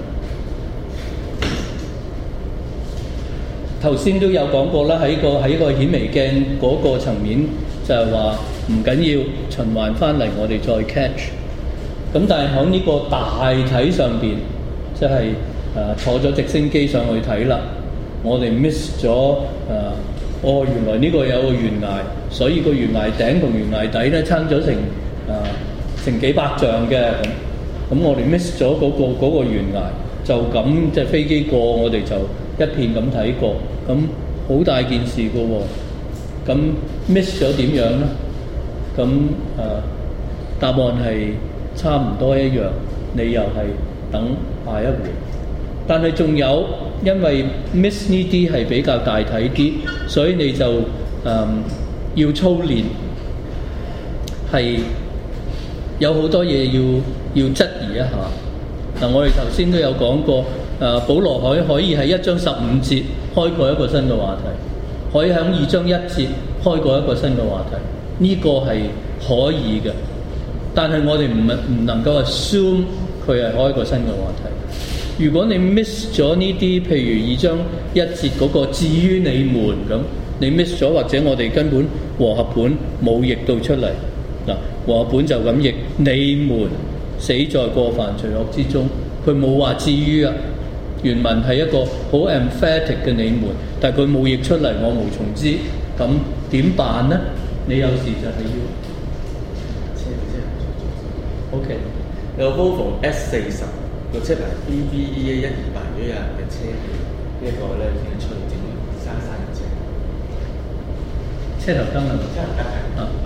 頭先都有講過啦，喺個喺個顯微鏡嗰個層面就係話唔緊要，循環翻嚟我哋再 catch。咁但係喺呢個大體上邊，即係誒坐咗直升機上去睇啦，我哋 miss 咗誒、呃，哦原來呢個有個懸崖，所以個懸崖頂同懸崖底咧撐咗成誒。呃成幾百丈嘅咁，咁我哋 miss 咗嗰個嗰個懸崖，就咁隻飛機過，我哋就一片咁睇過，咁好大件事㗎喎。咁 miss 咗點樣咧？咁誒、呃、答案係差唔多一樣，你又係等下一回。但係仲有，因為 miss 呢啲係比較大體啲，所以你就誒、呃、要操練係。有好多嘢要要質疑一下。嗱，我哋頭先都有講過，誒、呃，保羅可可以喺一章十五節開過一個新嘅話題，可以喺二章一節開過一個新嘅話題，呢、這個係可以嘅。但係我哋唔唔能夠 assume 佢係開個新嘅話題。如果你 miss 咗呢啲，譬如二章一節嗰個至於你們咁，你 miss 咗，或者我哋根本和合本冇譯到出嚟。嗱，和合本就咁譯，你們死在過犯罪惡之中，佢冇話至於啊。原文係一個好 emphatic 嘅你們，但係佢冇譯出嚟，我無從知。咁點辦呢？你有時就係要車車 OK， 有 Volvo S 四十個車牌 B V E A 一二八，如果有人嘅車呢一個咧先出嚟整三三嘅車。 車頭燈啊！ 車頭燈係啊。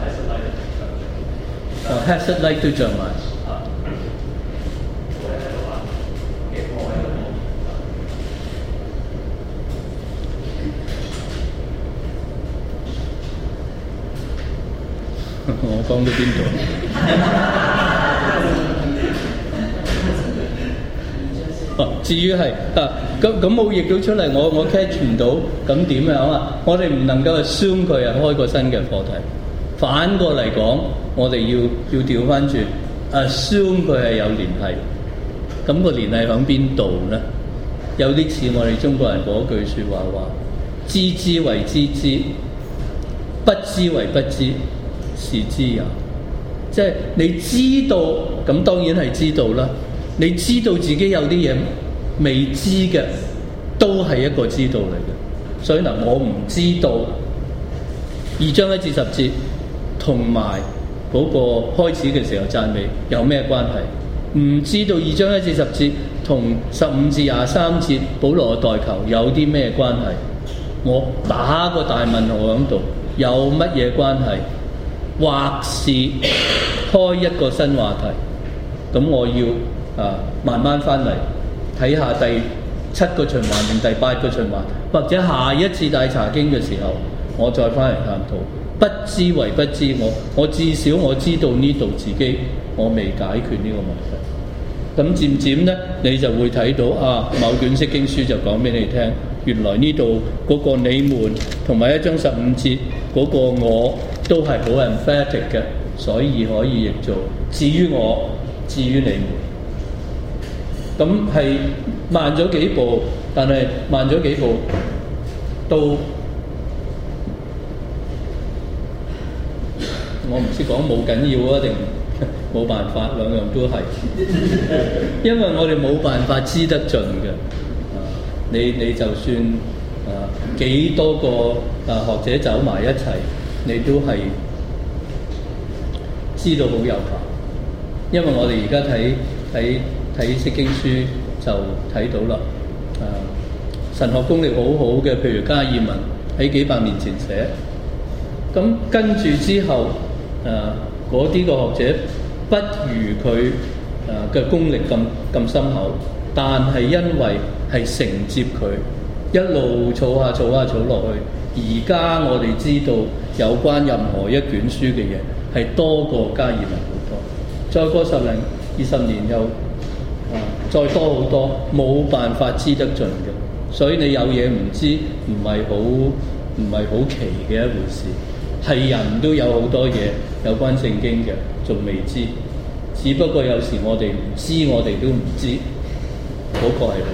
哦 ，hazard light 都着埋。啊。我講到邊度？哦，至於係啊，咁咁冇譯到出嚟，我我 catch 唔到，咁點樣啊？我哋唔能夠 assume 佢係開個新嘅課題。反過嚟講，我哋要要調翻轉 assume 佢係有聯繫。咁個聯繫喺邊度咧？有啲似我哋中國人嗰句説話話：知之為知之，不知為不知，是知也。即係你知道，咁當然係知道啦。你知道自己有啲嘢未知嘅，都係一個知道嚟嘅。所以嗱，我唔知道二章一至十節同埋嗰個開始嘅時候讚美有咩關係？唔知道二章一至十節同十五至廿三節保羅嘅代求有啲咩關係？我打個大問號喺度，有乜嘢關係？或是開一個新話題？咁我要啊，慢慢翻嚟睇下第七個循環定第八個循環，或者下一次大查經嘅時候，我再翻嚟探討。不知為不知，我我至少我知道呢度自己我未解決呢個問題。咁漸漸咧，你就會睇到啊，某卷釋經書就講俾你聽，原來呢度嗰個你們同埋一章十五節嗰個我都係好 emphatic 嘅，所以可以譯做至於我，至於你們。咁係慢咗幾步，但係慢咗幾步，到我唔識講冇緊要啊，定冇辦法，兩樣都係。因為我哋冇辦法知得盡嘅。啊，你你就算啊幾多個啊學者走埋一齊，你都係知道好有限。因為我哋而家睇睇睇釋經書就睇到啦。啊，神學功力好好嘅，譬如加爾文喺幾百年前寫。咁跟住之後，誒嗰啲個學者不如佢誒嘅功力咁咁深厚，但係因為係承接佢一路儲下儲下儲落去，而家我哋知道有關任何一卷書嘅嘢係多過加爾文好多。再過十零二十年又啊再多好多，冇辦法知得盡嘅。所以你有嘢唔知，唔係好唔係好奇嘅一回事。係人都有好多嘢有關聖經嘅，仲未知。只不過有時我哋唔知，我哋都唔知，嗰、那個係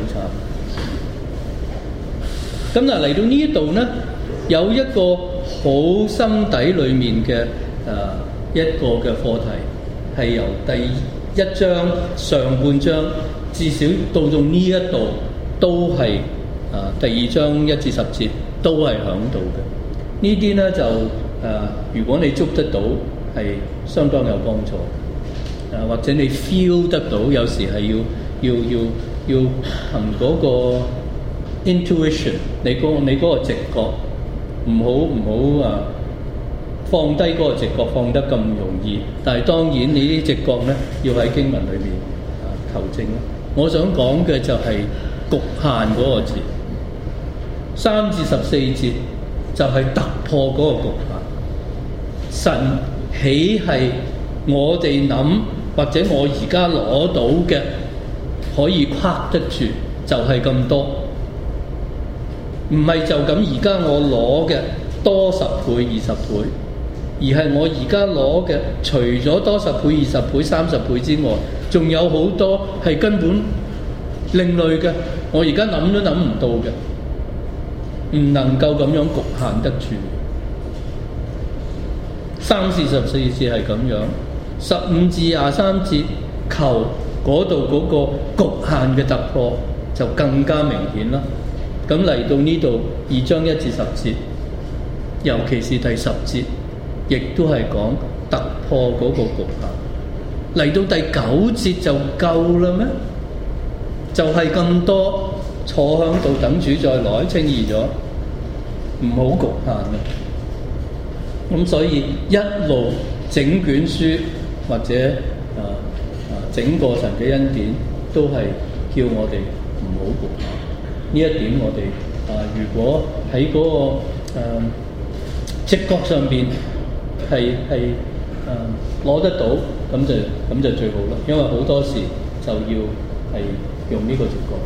好慘。咁嗱嚟到呢一度呢，有一個好心底裡面嘅誒、呃、一個嘅課題，係由第一章上半章至少到到呢一度都係啊、呃、第二章一至十節都係響度嘅。呢啲呢就。誒、呃，如果你捉得到，係相當有幫助。誒、呃，或者你 feel 得到，有時係要要要要憑嗰個 intuition，你嗰、那個、你嗰個直覺，唔好唔好啊，放低嗰個直覺放得咁容易。但係當然你啲直覺咧，要喺經文裏面啊求證啦。我想講嘅就係局限嗰個字，三至十四節就係突破嗰個局限。神豈係我哋諗或者我而家攞到嘅可以框得住就係咁多，唔係就咁而家我攞嘅多十倍二十倍，而係我而家攞嘅除咗多十倍二十倍三十倍之外，仲有好多係根本另類嘅，我而家諗都諗唔到嘅，唔能夠咁樣局限得住。三至十四節係咁樣，十五至廿三節求嗰度嗰個局限嘅突破就更加明顯啦。咁嚟到呢度二章一至十節，尤其是第十節，亦都係講突破嗰個局限。嚟到第九節就夠啦咩？就係、是、咁多坐響度等主再來，稱義咗，唔好局限啦。咁所以一路整卷書或者啊啊整個神嘅恩典都係叫我哋唔好局限。呢一點我哋啊，如果喺嗰、那個誒、呃、直覺上邊係係誒攞得到，咁就咁就最好啦。因為好多時就要係用呢個直覺。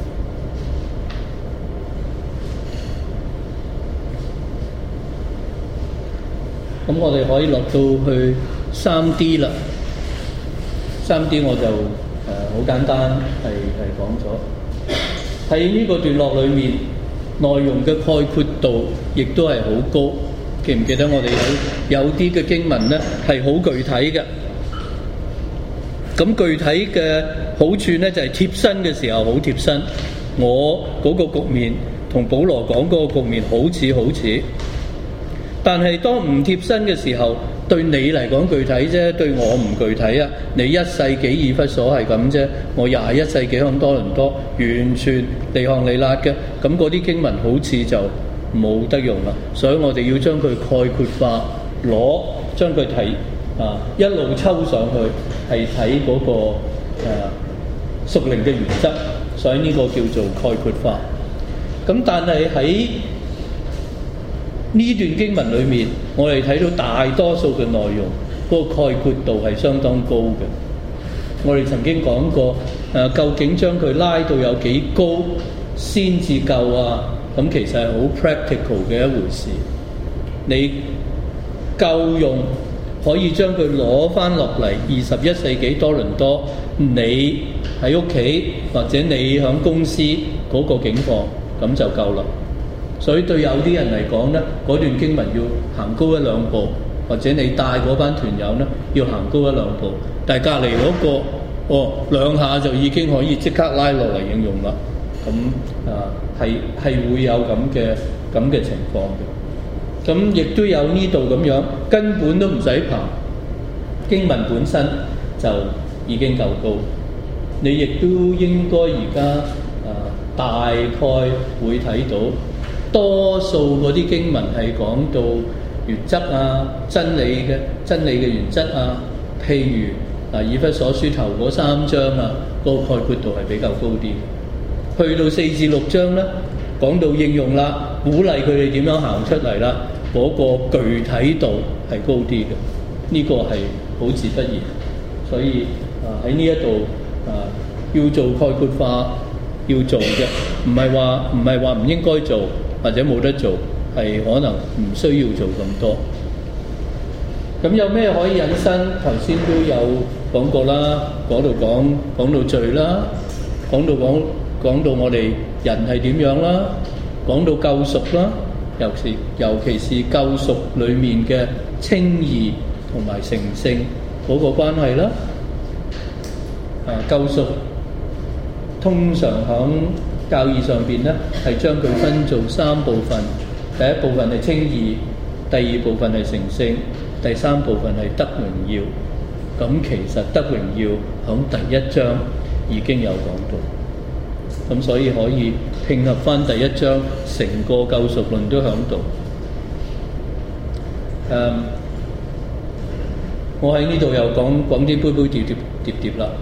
咁我哋可以落到去三 D 啦，三 D 我就誒好、呃、簡單係係講咗，喺呢個段落裏面內容嘅概括度亦都係好高。記唔記得我哋有有啲嘅經文咧係好具體嘅？咁具體嘅好處咧就係、是、貼身嘅時候好貼身，我嗰個局面同保羅講嗰個局面好似好似。但係當唔貼身嘅時候，對你嚟講具體啫，對我唔具體啊！你一世紀以弗所係咁啫，我廿一世紀響多倫多，完全離行離辣嘅，咁嗰啲經文好似就冇得用啦。所以我哋要將佢概括化，攞將佢睇啊一路抽上去，係睇嗰個誒屬靈嘅原則。所以呢個叫做概括化。咁但係喺呢段經文裏面，我哋睇到大多數嘅內容，嗰個概括度係相當高嘅。我哋曾經講過，誒究竟將佢拉到有幾高先至夠啊？咁其實係好 practical 嘅一回事。你夠用可以將佢攞翻落嚟，二十一世紀多倫多，你喺屋企或者你喺公司嗰個境況，咁就夠啦。所以對有啲人嚟講咧，嗰段經文要行高一兩步， 或者你帶嗰班團友呢，要行高一兩步，但係隔離嗰個哦兩下就已經可以即刻拉落嚟應用啦。咁啊係係會有咁嘅咁嘅情況嘅。咁亦都有呢度咁樣，根本都唔使爬，經文本身就已經夠高。你亦都應該而家啊大概會睇到，多數嗰啲經文係講到原則啊、真理嘅真理嘅原則啊，譬如啊以弗所書頭嗰三章啊，個概括度係比較高啲嘅。去到四至六章咧，講到應用啦，鼓勵佢哋點樣行出嚟啦，嗰、那個具體度係高啲嘅。呢、這個係好自不然，所以啊喺呢一度啊要做概括化要做嘅，唔係話唔係話唔應該做或者冇得做，係可能唔需要做咁多。咁有咩可以引申？頭先都有講過啦，講到講講到罪啦，講到講講到我哋人係點樣啦，講到救贖啦，尤其尤其是救贖裡面嘅稱義同埋成聖嗰個關係啦。啊，救贖通常喺教義上邊咧，係將佢分做三部分。第一部分係稱義，第二部分係成聖，第三部分係得榮耀。咁其實得榮耀喺第一章已經有講到，咁所以可以拼合翻第一章，成個救贖論都喺度。誒，我喺呢度又講講啲杯杯碟碟碟碟啦。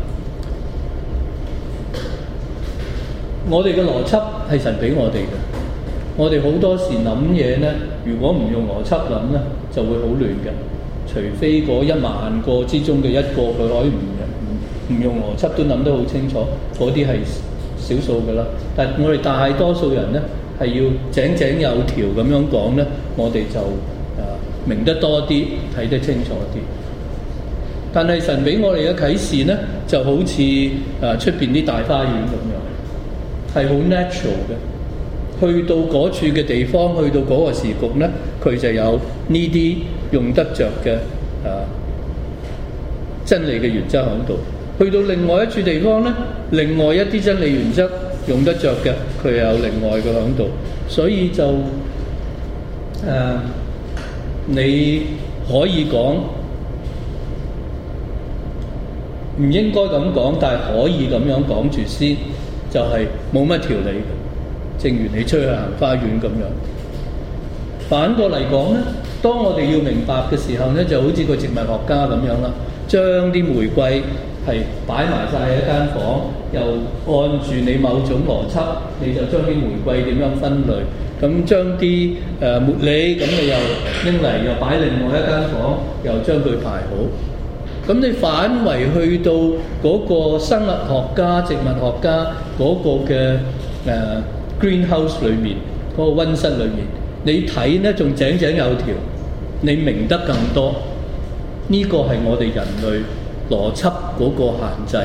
我哋嘅邏輯係神俾我哋嘅，我哋好多時諗嘢咧，如果唔用邏輯諗咧，就會好亂嘅。除非嗰一萬個之中嘅一個，佢可以唔唔唔用邏輯都諗得好清楚，嗰啲係少數嘅啦。但係我哋大多數人咧，係要井井有條咁樣講咧，我哋就誒、呃、明得多啲，睇得清楚啲。但係神俾我哋嘅啟示咧，就好似誒出邊啲大花園咁樣，係好 natural 嘅。去到嗰處嘅地方，去到嗰個時局咧，佢就有呢啲用得着嘅誒真理嘅原則喺度。去到另外一處地方咧，另外一啲真理原則用得着嘅，佢有另外嘅喺度。所以就誒、呃，你可以講唔應該咁講，但係可以咁樣講住先，就係冇乜條理嘅。正如你出去行花園咁樣。反過嚟講咧，當我哋要明白嘅時候咧，就好似個植物學家咁樣啦，將啲玫瑰係擺埋晒喺一間房，又按住你某種邏輯，你就將啲玫瑰點樣分類，咁將啲誒茉莉咁你又拎嚟，又擺另外一間房，又將佢排好。咁你反為去到嗰個生物學家、植物學家嗰個嘅誒、呃、greenhouse 裏面，嗰、嗰個溫室裏面，你睇咧仲井井有條，你明得更多。呢、呢個係我哋人類邏輯嗰個限制。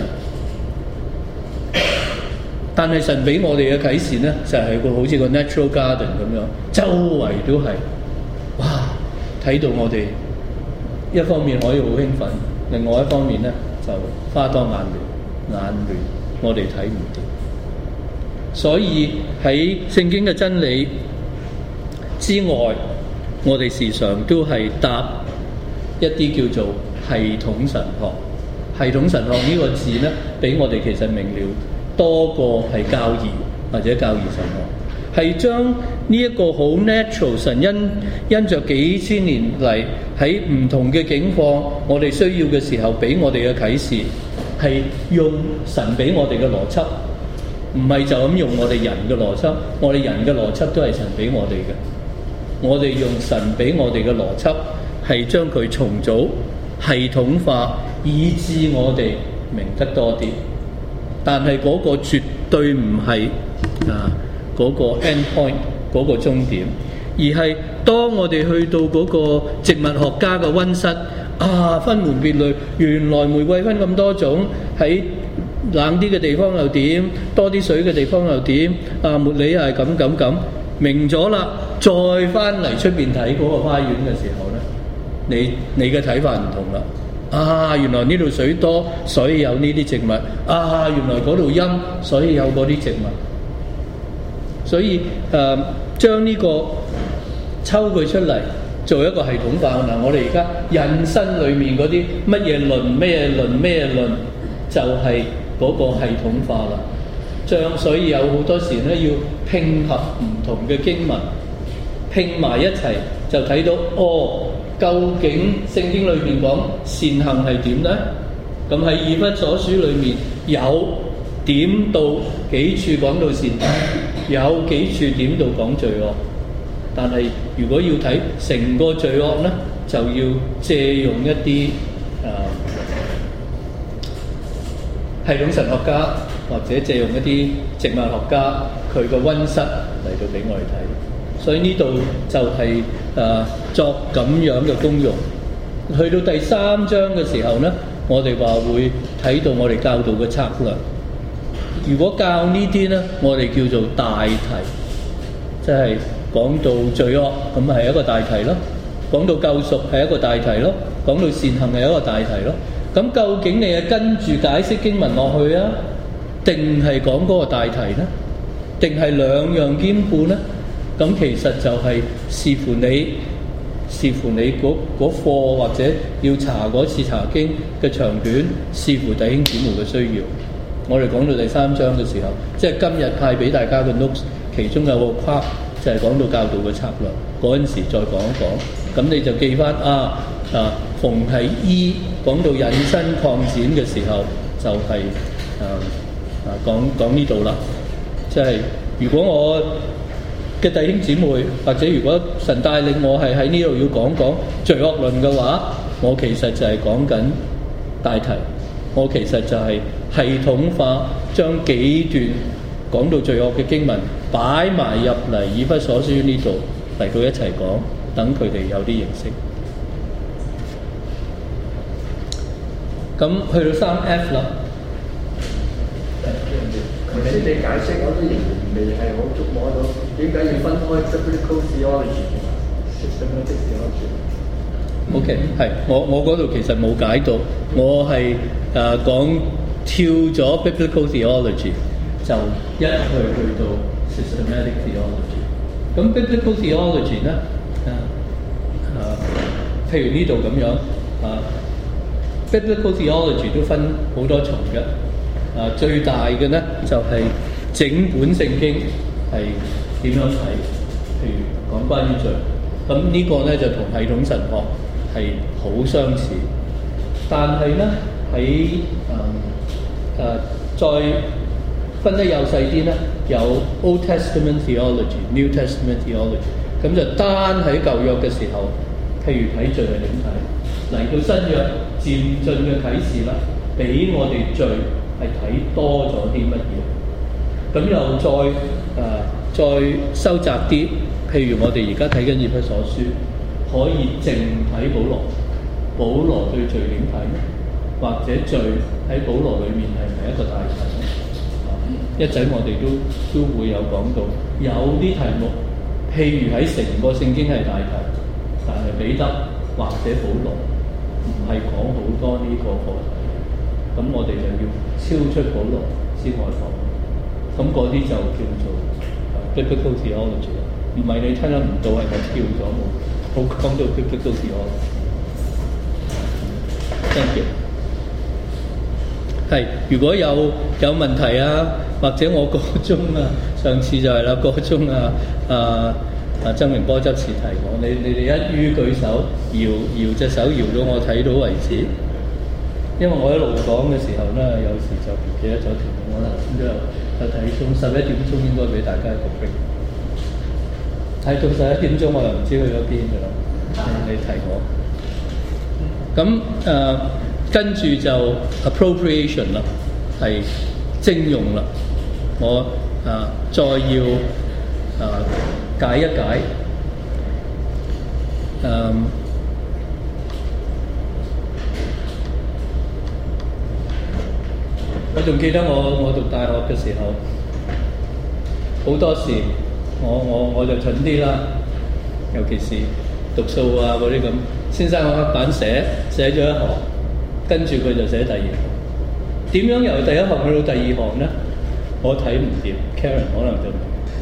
但係神俾我哋嘅啟示咧，就係、係、個好似個 natural garden 咁樣，周圍都係，哇！睇到我哋一方面可以好興奮。另外一方面咧，就花多眼亂，眼亂，我哋睇唔掂。所以喺聖經嘅真理之外，我哋時常都係搭一啲叫做系統神學。系統神學呢個字咧，俾我哋其實明了多過係教義或者教義神學，係將呢一個好 natural 神因因著幾千年嚟喺唔同嘅境況，我哋需要嘅時候俾我哋嘅啟示，係用神俾我哋嘅邏輯，唔係就咁用我哋人嘅邏輯。我哋人嘅邏輯都係神俾我哋嘅，我哋用神俾我哋嘅邏輯，係將佢重組系統化，以致我哋明得多啲。但係嗰個絕對唔係啊嗰個 end point 嗰個終點，而係當我哋去到嗰個植物學家嘅溫室啊，分門別類，原來玫瑰分咁多種，喺冷啲嘅地方又點，多啲水嘅地方又點，啊茉莉係咁咁咁，明咗啦，再翻嚟出邊睇嗰個花園嘅時候咧， 你你嘅睇法唔同啦。啊，原來呢度水多，所以有呢啲植物。啊，原來嗰度陰，所以有嗰啲植物。所以誒、呃，將呢個抽佢出嚟，做一個系統化。嗱，我哋而家引申裏面嗰啲乜嘢論、咩論、咩論，就係、是、嗰個系統化啦。將所以有好多時咧，要拼合唔同嘅經文，拼埋一齊，就睇到哦。究竟聖經裏面講善行係點呢？咁喺以弗所書裏面有點到幾處講到善行，有幾處點到講罪惡。但係如果要睇成個罪惡呢，就要借用一啲誒、呃、系統神學家或者借用一啲植物學家佢嘅溫室嚟到俾我哋睇。所以呢度就係、是、誒、呃、作咁樣嘅功用。去到第三章嘅時候呢，我哋話會睇到我哋教導嘅策略。如果教呢啲呢，我哋叫做大題，即係講到罪惡，咁係一個大題咯；講到救贖係一個大題咯；講到善行係一個大題咯。咁究竟你係跟住解釋經文落去啊，定係講嗰個大題呢？定係兩樣兼顧呢？咁其實就係視乎你視乎你嗰嗰課或者要查嗰次查經嘅長短，視乎弟兄姊妹嘅需要。我哋講到第三章嘅時候，即係今日派俾大家嘅 notes， 其中有個框就係講到教導嘅策略，嗰陣時再講一講。咁你就記翻啊啊，逢係依講到引申擴展嘅時候，就係、是、啊啊講講呢度啦。即係如果我嘅弟兄姊妹，或者如果神帶領我係喺呢度要講講罪惡論嘅話，我其實就係講緊大題，我其實就係系統化將幾段講到罪惡嘅經文擺埋入嚟以弗所書呢度嚟到一齊講，等佢哋有啲認識。咁去到三 F 啦。 頭先你解釋我都仍然未係好觸摸到，點解要分開 biblical theology 同埋 systematic theology？OK， 係我我嗰度其實冇解到，我係誒、呃、講跳咗 biblical theology 就一去去到 systematic theology。咁 biblical theology 咧啊啊，譬如呢度咁樣啊 ，biblical theology 都分好多重嘅。啊，最大嘅咧就係、是、整本聖經係點樣睇？譬如講關於罪，咁呢個咧就同系統神學係好相似。但係咧喺誒誒再分得幼細啲咧，有 Old Testament theology、New Testament theology。咁就單喺舊約嘅時候，譬如睇罪係點睇？嚟到新約漸進嘅啟示啦，俾我哋罪係睇多咗啲乜嘢，咁又再誒、呃、再收窄啲。譬如我哋而家睇緊以弗所書，可以淨睇保羅，保羅對罪點睇呢？或者罪喺保羅裏面係唔係一個大題呢？一陣我哋都都會有講到，有啲題目，譬如喺成個聖經係大題，但係彼得或者保羅唔係講好多呢個課題。咁我哋就要超出保羅先可以講，咁嗰啲就叫做 biblical theology。唔係你聽得唔到，係我跳咗冇冇講到 biblical theology。Thank you。係，如果有有問題啊，或者我個鐘啊，上次就係啦，個鐘啊，啊啊曾明波執事提我，你你哋一於舉手，搖搖隻手搖到我睇到為止。因為我一路講嘅時候咧，有時就唔記得咗條我啦，咁都有有睇中十一點鐘應該俾大家一個 break。睇到十一點鐘我又唔知去咗邊㗎啦，你提我。咁誒、呃、跟住就 appropriation 啦，係徵用啦。我誒、呃、再要誒、呃、解一解誒。呃我仲記得我我讀大學嘅時候，好多時我我我就蠢啲啦，尤其是讀數啊嗰啲咁， 先生用黑板寫寫咗一行，跟住佢就寫第二行。點樣由第一行去到第二行咧？我睇唔掂 ，Karen 可能就明。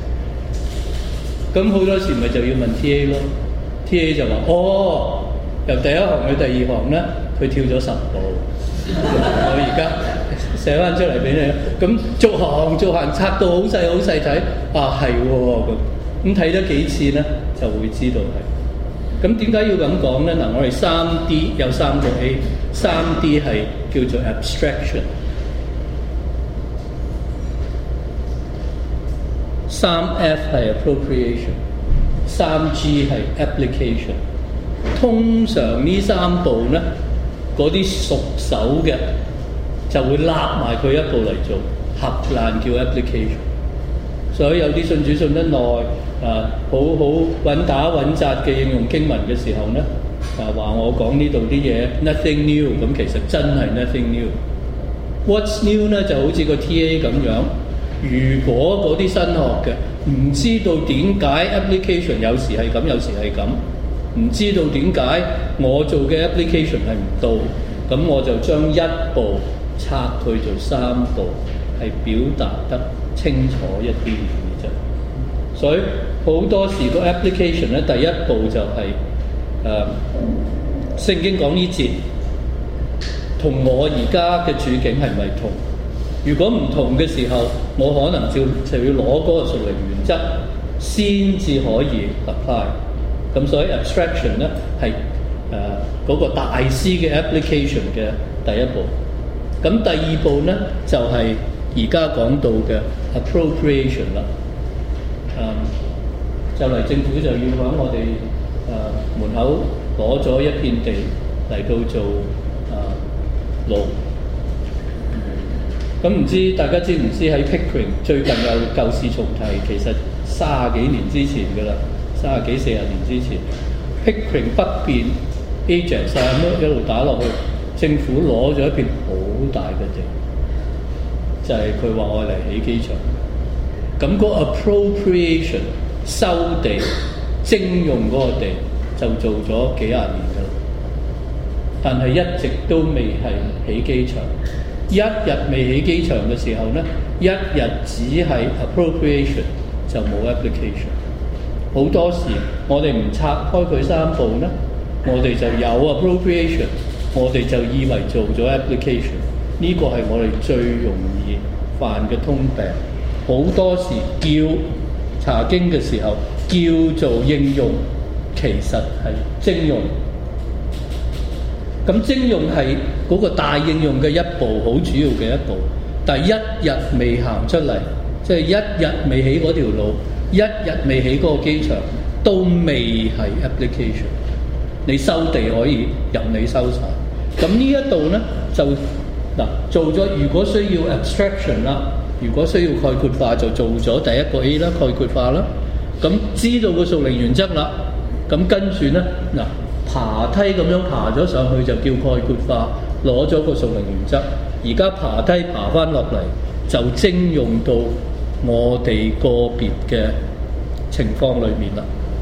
咁好多時咪就要問 T A 咯 ，T A 就話：哦，由第一行去第二行咧，佢跳咗十步。我而家寫翻出嚟俾你，咁逐行逐行拆到好細好細睇，啊係喎咁，咁睇咗幾次咧就會知道係。咁點解要咁講咧？嗱，我哋三 D 有三個 A， 三 D 係叫做 abstraction， 三 F 係 appropriation， 三 G 係 application。通常呢三步咧，嗰啲熟手嘅就會立埋佢一步嚟做，合爛叫 application。所以有啲信主信得耐，啊，好好穩打穩紮嘅應用經文嘅時候咧，啊話我講呢度啲嘢 nothing new， 咁其實真係 nothing new。What's new 咧就好似個 T A 咁樣，如果嗰啲新學嘅唔知道點解 application 有時係咁，有時係咁，唔知道點解我做嘅 application 係唔到，咁我就將一步拆佢做三步，係表達得清楚一啲嘅啫。所以好多時個 application 咧，第一步就係、是、誒、呃、聖經講呢節，同我而家嘅處境係咪同？如果唔同嘅時候，我可能就就要攞嗰個屬靈原則先至可以 apply。咁所以 abstraction 咧係誒嗰個大師嘅 application 嘅第一步。咁第二步咧就係而家講到嘅 appropriation 啦。誒、嗯、就嚟政府就要喺我哋誒、呃、門口攞咗一片地嚟到做誒路。咁、呃、唔知大家知唔知喺 Pickering 最近有舊事重提，其實三十幾年之前㗎啦。三十幾四十年之前 ，Pickering 北邊 agent 晒咁一路打落去，政府攞咗一片好大嘅地，就係佢話愛嚟起機場。咁個 appropriation 收地徵用嗰個地就做咗幾廿年㗎啦，但係一直都未係起機場。一日未起機場嘅時候咧，一日只係 appropriation 就冇 application。好多時我哋唔拆開佢三步咧，我哋就有 appropriation， 我哋就以為做咗 application。呢個係我哋最容易犯嘅通病。好多時叫查經嘅時候叫做應用，其實係徵用。咁徵用係嗰個大應用嘅一步，好主要嘅一步。但係一日未行出嚟，即係一日未起嗰條路。一日未起嗰個機場，都未係 application。你收地可以任你收晒。咁呢一度咧就嗱做咗，如果需要 abstraction 啦，如果需要概括化，就做咗第一個 A 啦，概括化啦。咁知道個屬靈原則啦，咁跟住咧嗱爬梯咁樣爬咗上去就叫概括化，攞咗個屬靈原則。而家爬梯爬翻落嚟就徵用到我哋個別嘅情況裏面啦，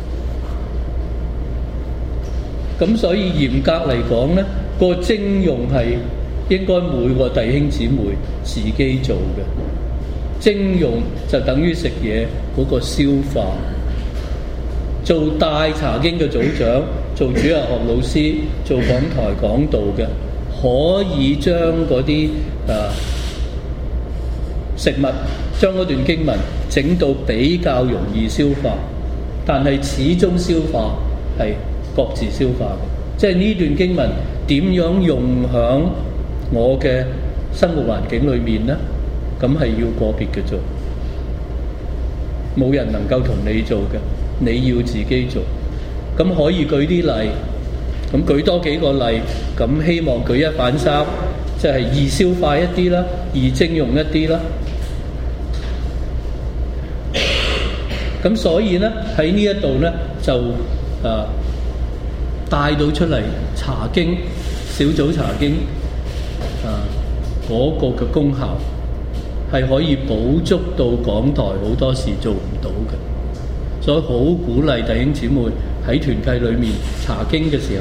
咁所以嚴格嚟講咧，個徵用係應該每個弟兄姊妹自己做嘅。徵用就等於食嘢嗰個消化。做大查經嘅組長，做主日學老師，做講台講道嘅，可以將嗰啲啊食物，將嗰段經文整到比較容易消化，但係始終消化係各自消化嘅。即係呢段經文點樣用響我嘅生活環境裏面呢？咁係要個別嘅做，冇人能夠同你做嘅，你要自己做。咁可以舉啲例，咁舉多幾個例，咁希望舉一反三，即係易消化一啲啦，易徵用一啲啦。咁所以咧喺呢一度咧就誒帶到出嚟查經小組查經誒嗰個嘅功效係可以補足到講台好多時做唔到嘅，所以好鼓勵弟兄姊妹喺團契裏面查經嘅時候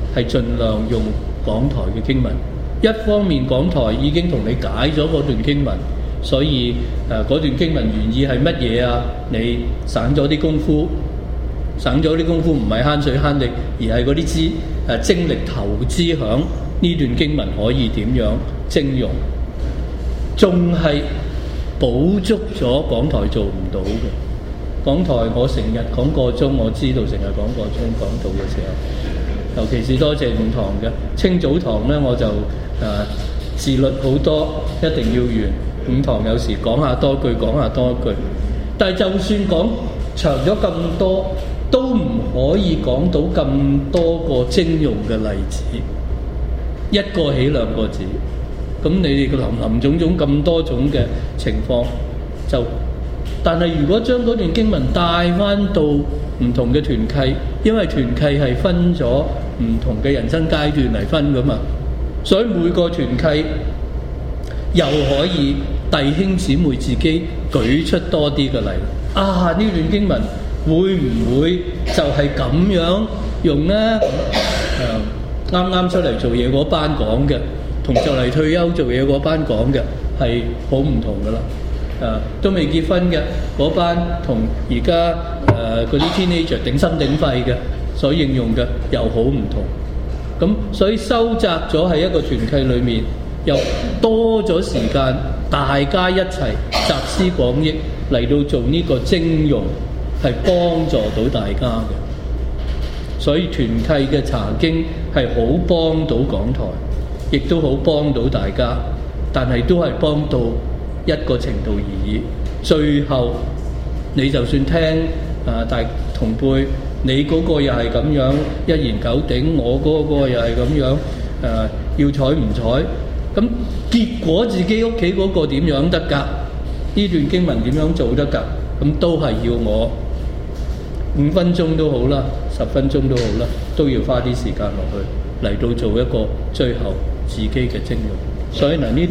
係盡量用港台嘅經文。一方面港台已經同你解咗嗰段經文，所以誒嗰、呃、段經文原意係乜嘢啊？你省咗啲功夫，省咗啲功夫唔係慳水慳力，而係嗰啲資誒精力投資響呢段經文可以點樣徵用，仲係補足咗港台做唔到嘅。港台我成日講個鐘，我知道成日講個鐘講到嘅時候，尤其是多謝五堂嘅清早堂咧，我就誒、呃、自律好多，一定要完。五堂有時講下多句，講下多一句，但係就算講長咗咁多，都唔可以講到咁多個徵用嘅例子，一個起兩個字。咁你哋個林林總總咁多種嘅情況，就但係如果將嗰段經文帶翻到唔同嘅團契，因為團契係分咗唔同嘅人生階段嚟分噶嘛，所以每個團契又可以弟兄姊妹自己舉出多啲嘅例。啊，呢段經文會唔會就係咁樣用呢？誒，啱啱出嚟做嘢嗰班講嘅，同就嚟退休做嘢嗰班講嘅係好唔同噶啦。誒、呃、都未結婚嘅嗰班，同而家誒嗰啲 teenager 頂心頂肺嘅所應用嘅又好唔同。咁所以收窄咗喺一個團契裏面，又多咗時間，大家一齊集思廣益嚟到做呢個徵用，係幫助到大家嘅。所以團契嘅查經係好幫到港台，亦都好幫到大家，但係都係幫到一個程度而已。最後你就算聽啊大同輩，你嗰個又係咁樣一言九鼎，我嗰個又係咁樣誒、啊、要睬唔睬，咁結果自己屋企嗰個點樣得㗎？呢段經文點樣做得㗎？咁都係要我五分鐘都好啦，十分鐘都好啦，都要花啲時間落去嚟到做一個最後自己嘅徵用。所以嗱呢度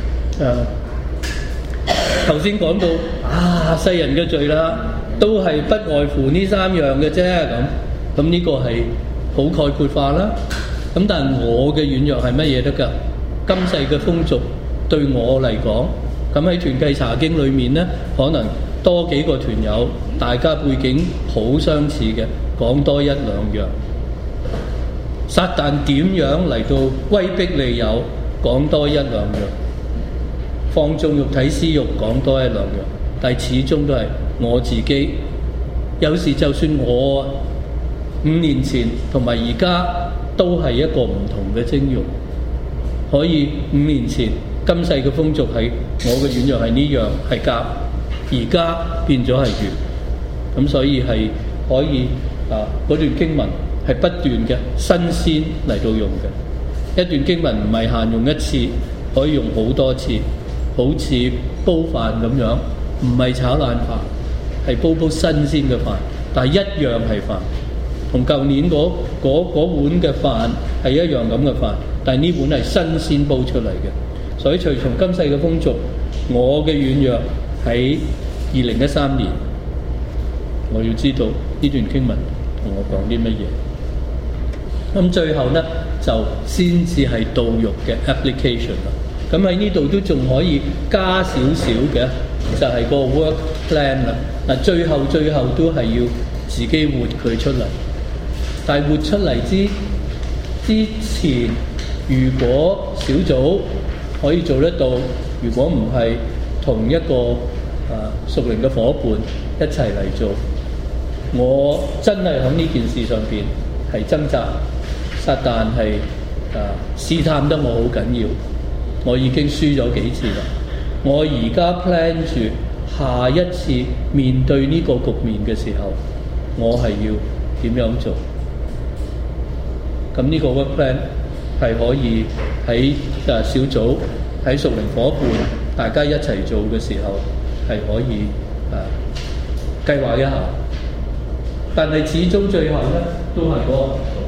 誒頭先講到啊世人嘅罪啦，都係不外乎呢三樣嘅啫。咁咁呢個係好概括化啦。咁但係我嘅軟弱係乜嘢得㗎？今世嘅風俗對我嚟講，咁喺團契查經裏面呢，可能多幾個團友，大家背景好相似嘅，講多一兩樣。撒旦點樣嚟到威逼利誘，講多一兩樣。放縱肉體私慾，講多一兩樣。但係始終都係我自己。有時就算我五年前同埋而家都係一個唔同嘅徵用。可以五年前今世嘅風俗係我嘅軟弱係呢樣係甲，而家變咗係乙，咁所以係可以啊嗰段經文係不斷嘅新鮮嚟到用嘅。一段經文唔係限用一次，可以用好多次，好似煲飯咁樣，唔係炒爛飯，係煲煲新鮮嘅飯，但係一樣係飯，同舊年嗰嗰嗰碗嘅飯係一樣咁嘅飯。但係呢碗係新鮮煲出嚟嘅，所以隨從今世嘅風俗，我嘅軟弱喺二零一三年，我要知道呢段經文同我講啲乜嘢。咁最後呢，就先至係道肉嘅 application 啦。咁喺呢度都仲可以加少少嘅，就係、是、個 work plan 啦。嗱，最後最後都係要自己活佢出嚟，但係活出嚟之之前。如果小組可以做得到，如果唔係同一個啊屬靈嘅夥伴一齊嚟做，我真係喺呢件事上邊係掙扎，撒旦係啊試探得我好緊要，我已經輸咗幾次啦。我而家 plan 住下一次面對呢個局面嘅時候，我係要點樣做？咁呢個 work plan係可以喺誒小組喺屬靈夥伴大家一齊做嘅時候係可以誒計劃一下，但係始終最後咧都係嗰個行動。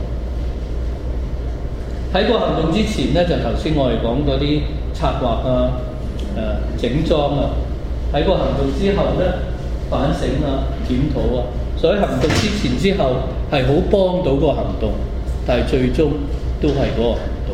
喺個行動之前咧，就頭先我哋講嗰啲策劃啊、誒、呃、整裝啊；喺個行動之後咧，反省啊、檢討啊。所以行動之前之後係好幫到個行動。 但係最終都係嗰個行動。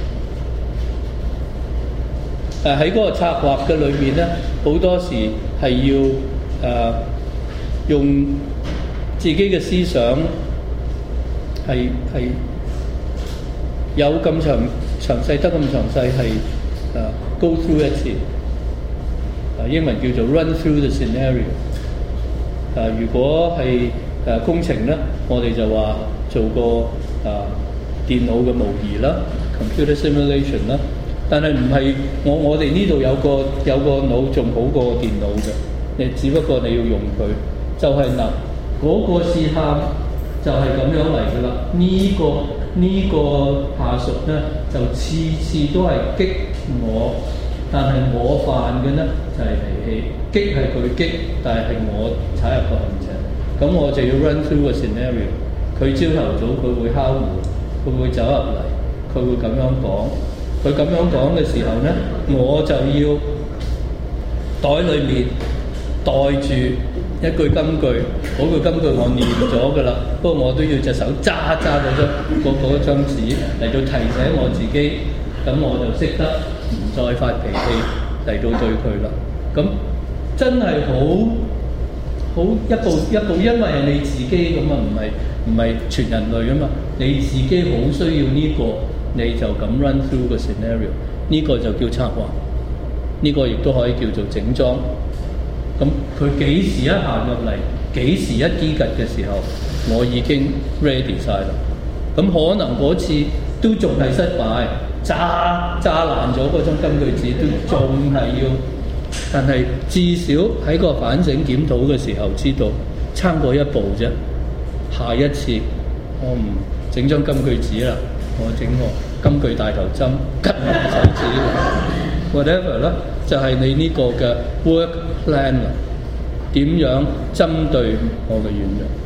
誒喺嗰個策劃嘅裏面咧，好多時係要誒、呃、用自己嘅思想係係有咁詳詳細得咁詳細係誒 go through 一次。誒英文叫做 run through the scenario。誒如果係誒工程咧，我哋就話做個誒電腦嘅模擬啦 ，computer simulation 啦。但係唔係我我哋呢度有個有個腦仲好過電腦嘅，你只不過你要用佢，就係嗱嗰個試探就係咁樣嚟㗎啦。呢個呢個下屬咧就次次都係激我，但係我犯嘅咧就係脾氣，激係佢激，但係係我踩入個陷阱。咁我就要 run through 個 scenario。佢朝頭早佢會敲門，佢會走入嚟，佢會咁樣講。佢咁樣講嘅時候咧，我就要袋裏面袋住一句金句，嗰句金句我念咗㗎啦。不過我都要隻手揸揸嗰張嗰嗰張紙嚟到提醒我自己，咁我就識得唔再發脾氣嚟到對佢啦。咁真係好好一步一步，因為係你自己咁啊，唔係唔係全人類啊嘛，你自己好需要呢個。你就咁 run through 個 scenario， 呢個就叫策劃，呢、這個亦都可以叫做整裝。咁佢幾時一行入嚟，幾時一機趌嘅時候，我已經 ready 晒啦。咁可能嗰次都仲係失敗，炸炸爛咗嗰張金句紙，都仲係要。但係至少喺個反省檢討嘅時候，知道差過一步啫。下一次我唔整張金句紙啦。我整個金句大頭針，吉埋手指，whatever 啦，就係你呢個嘅 work plan 啦。點樣針對我嘅軟弱？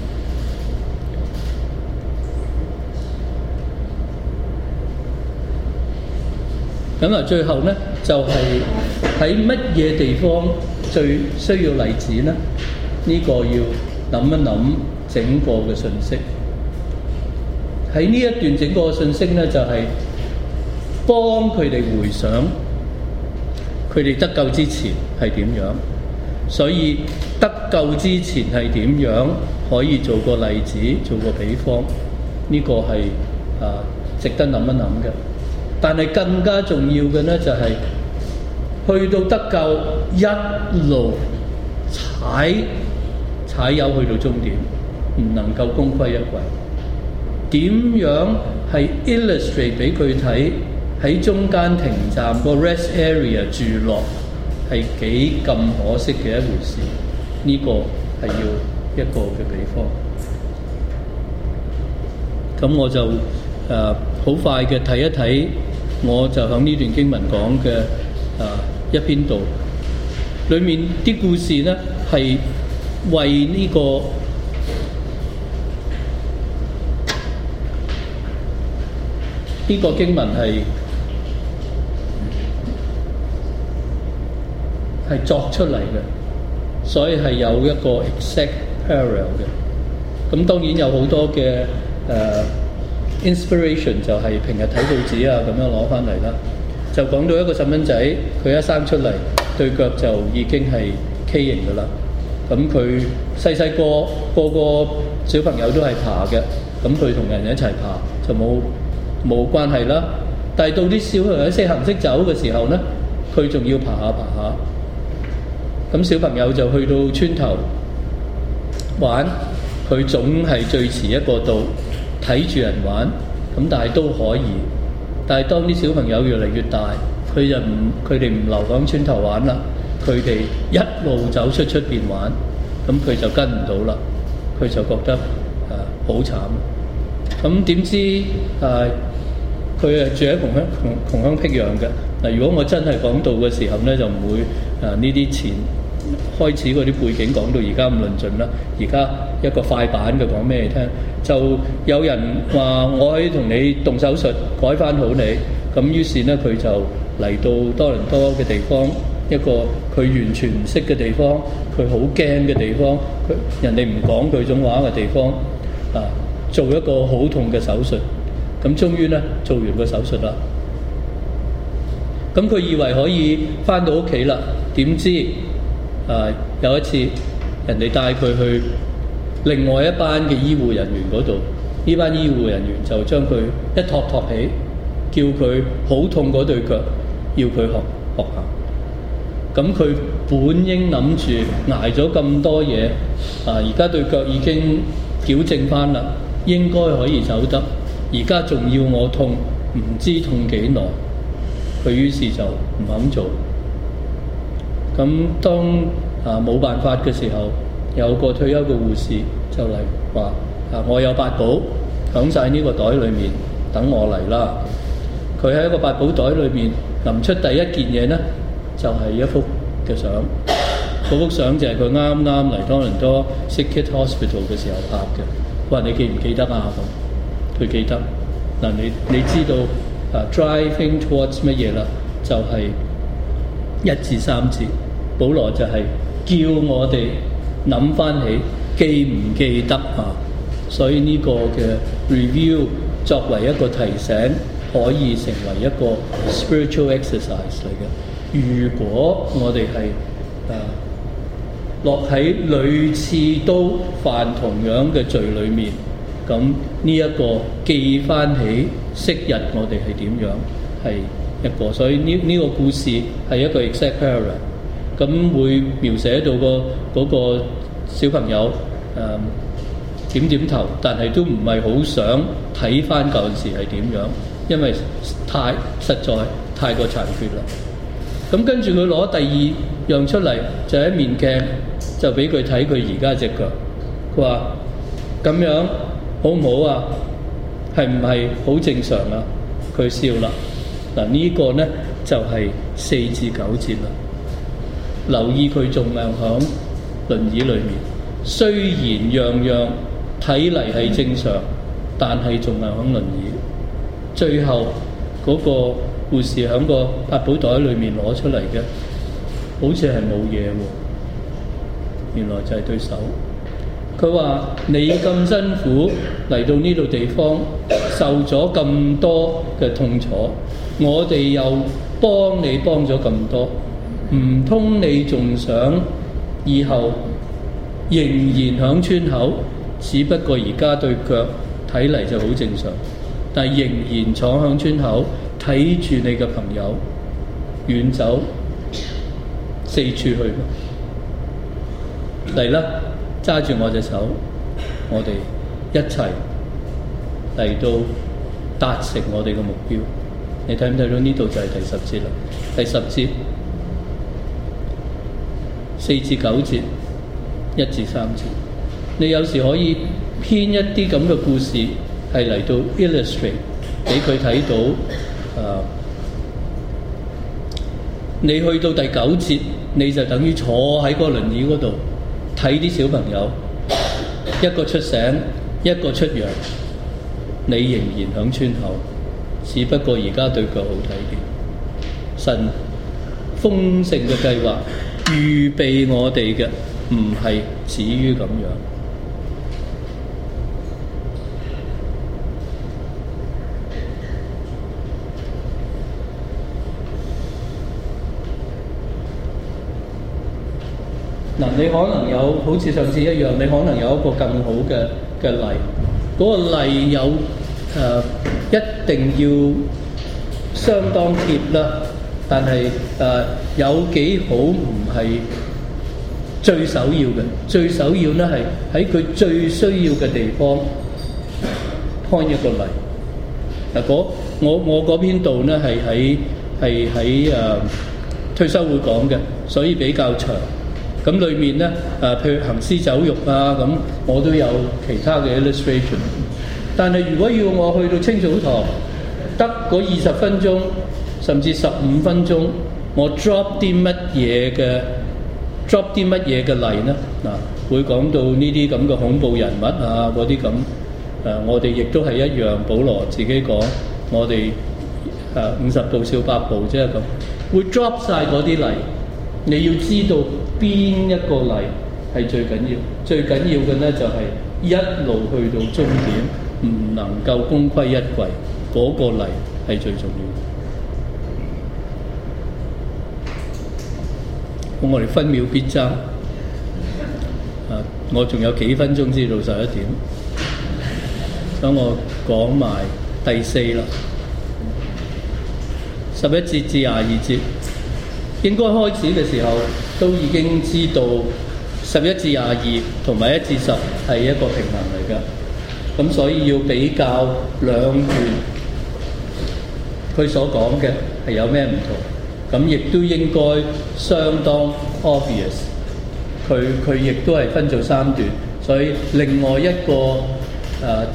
咁啊，最後咧就係喺乜嘢地方最需要例子咧？呢、這個要諗一諗整個嘅信息。喺呢一段整個信息咧，就係、是、幫佢哋回想佢哋得救之前係點樣，所以得救之前係點樣可以做個例子，做個比方，呢、這個係啊值得諗一諗嘅。但係更加重要嘅咧，就係、是、去到得救一路踩踩油去到終點，唔能夠功虧一簣。點樣係 illustrate 俾佢睇喺中間停站個 rest area 住落係幾咁可惜嘅一回事？呢、這個係要一個嘅比方。咁我就誒好、呃、快嘅睇一睇，我就響呢段經文講嘅誒一篇道裏面啲故事咧，係為呢、這個。呢個經文係係作出嚟嘅，所以係有一個 exact parallel 嘅。咁當然有好多嘅誒、uh, inspiration 就係平日睇報紙啊咁樣攞翻嚟啦。就講到一個細蚊仔，佢一生出嚟對腳就已經係畸形㗎啦。咁佢細細個個個小朋友都係爬嘅，咁佢同人一齊爬就冇冇關係啦，但係到啲小朋友識行識走嘅時候咧，佢仲要爬下爬下。咁小朋友就去到村頭玩，佢總係最遲一個到，睇住人玩，咁但係都可以。但係當啲小朋友越嚟越大，佢就唔佢哋唔留喺村頭玩啦，佢哋一路走出出邊玩，咁佢就跟唔到啦，佢就覺得誒好慘。咁點知誒？呃佢係住喺窮鄉窮窮鄉僻壤嘅嗱。如果我真係講道嘅時候咧，就唔會誒呢啲前開始嗰啲背景講到而家咁論盡啦。而家一個快板嘅講咩你聽，就有人話我可以同你動手術改翻好你，咁於是咧佢就嚟到多倫多嘅地方，一個佢完全唔識嘅地方，佢好驚嘅地方，佢人哋唔講佢種話嘅地方啊， 做一個好痛嘅手術。咁終於咧做完個手術啦。咁佢以為可以翻到屋企啦，點知誒、呃、有一次人哋帶佢去另外一班嘅醫護人員嗰度，呢班醫護人員就將佢一托托起，叫佢好痛嗰對腳，要佢學學行。咁佢本應諗住捱咗咁多嘢，啊而家對腳已經矯正翻啦，應該可以走得。而家仲要我痛，唔知痛幾耐。佢於是就唔肯做。咁當啊冇辦法嘅時候，有個退休嘅護士就嚟話：啊，我有八寶響晒呢個袋裏面，等我嚟啦。佢喺一個八寶袋裏面揞出第一件嘢呢，就係、是、一幅嘅相。嗰幅相就係佢啱啱嚟多倫多 Sick Kids Hospital 嘅時候拍嘅。佢話：你記唔記得啊？咁佢記得。嗱，你你知道啊 driving towards 乜嘢啦？就係、是、一至三節。保羅就係叫我哋諗翻起記唔記得啊？所以呢個嘅 review 作為一個提醒，可以成為一個 spiritual exercise 嚟嘅。如果我哋係誒落喺屢次都犯同樣嘅罪裏面，咁呢一個記翻起昔日我哋係點樣係一個，所以呢呢、這個故事係一個 exact parallel。咁會描寫到個嗰個小朋友誒、呃、點點頭，但係都唔係好想睇翻舊陣時係點樣，因為太實在太過殘缺啦。咁跟住佢攞第二樣出嚟，就係一面鏡，就俾佢睇佢而家隻腳。佢話：咁樣好唔好啊？係唔係好正常啊？佢笑啦。嗱、這個、呢個咧就係、是、四至九節啦。留意佢仲係響輪椅裏面，雖然樣樣睇嚟係正常，但係仲係響輪椅。最後嗰、那個護士響個八寶袋裏面攞出嚟嘅，好似係冇嘢喎。原來就係對手。佢話：你咁辛苦嚟到呢度地方，受咗咁多嘅痛楚，我哋又幫你幫咗咁多。唔通你仲想以後仍然響村口？只不過而家對腳睇嚟就好正常，但係仍然坐響村口睇住你嘅朋友遠走四處去。嚟啦，揸住我隻手，我哋一齊嚟到達成我哋嘅目標。你睇唔睇到呢度就係第十節啦？第十節。四至九節，一至三節，你有時可以編一啲咁嘅故事，係嚟到 illustrate 俾佢睇到。誒、呃，你去到第九節，你就等於坐喺個輪椅嗰度睇啲小朋友，一個出醒，一個出洋，你仍然響村口，只不過而家對腳好睇啲。神豐盛嘅計劃預備我哋嘅唔係止於咁樣。嗱，你可能有好似上次一樣，你可能有一個更好嘅嘅例，嗰個例有誒、呃、一定要相當貼啦。但係誒、呃、有幾好唔係最首要嘅，最首要咧係喺佢最需要嘅地方 point 一個例。嗱，嗰我我嗰篇道咧係喺係喺誒退修會講嘅，所以比較長。咁裏面咧誒譬如行屍走肉啊，咁我都有其他嘅 illustration。但係如果要我去到清早堂得嗰二十分鐘，甚至十五分鐘，我 drop 啲乜嘢嘅 drop 啲乜嘢嘅例呢？嗱，會講到呢啲咁嘅恐怖人物啊，嗰啲咁誒，我哋亦都係一樣。保羅自己講，我哋誒五十步笑百步啫咁，會 drop 晒嗰啲例。你要知道邊一個例係最緊要，最緊要嘅呢就係一路去到終點。 唔能夠功虧一簣，嗰、那個嚟係最重要。咁我哋分秒必爭。啊，我仲有幾分鐘至到十一點，等我講埋第四啦。十一節至廿二節，應該開始嘅時候都已經知道十一至廿二同埋一至十係一個平衡嚟㗎。咁所以要比較兩段，佢所講嘅係有咩唔同，咁亦都應該相當 obvious。佢佢亦都係分做三段，所以另外一個誒、呃、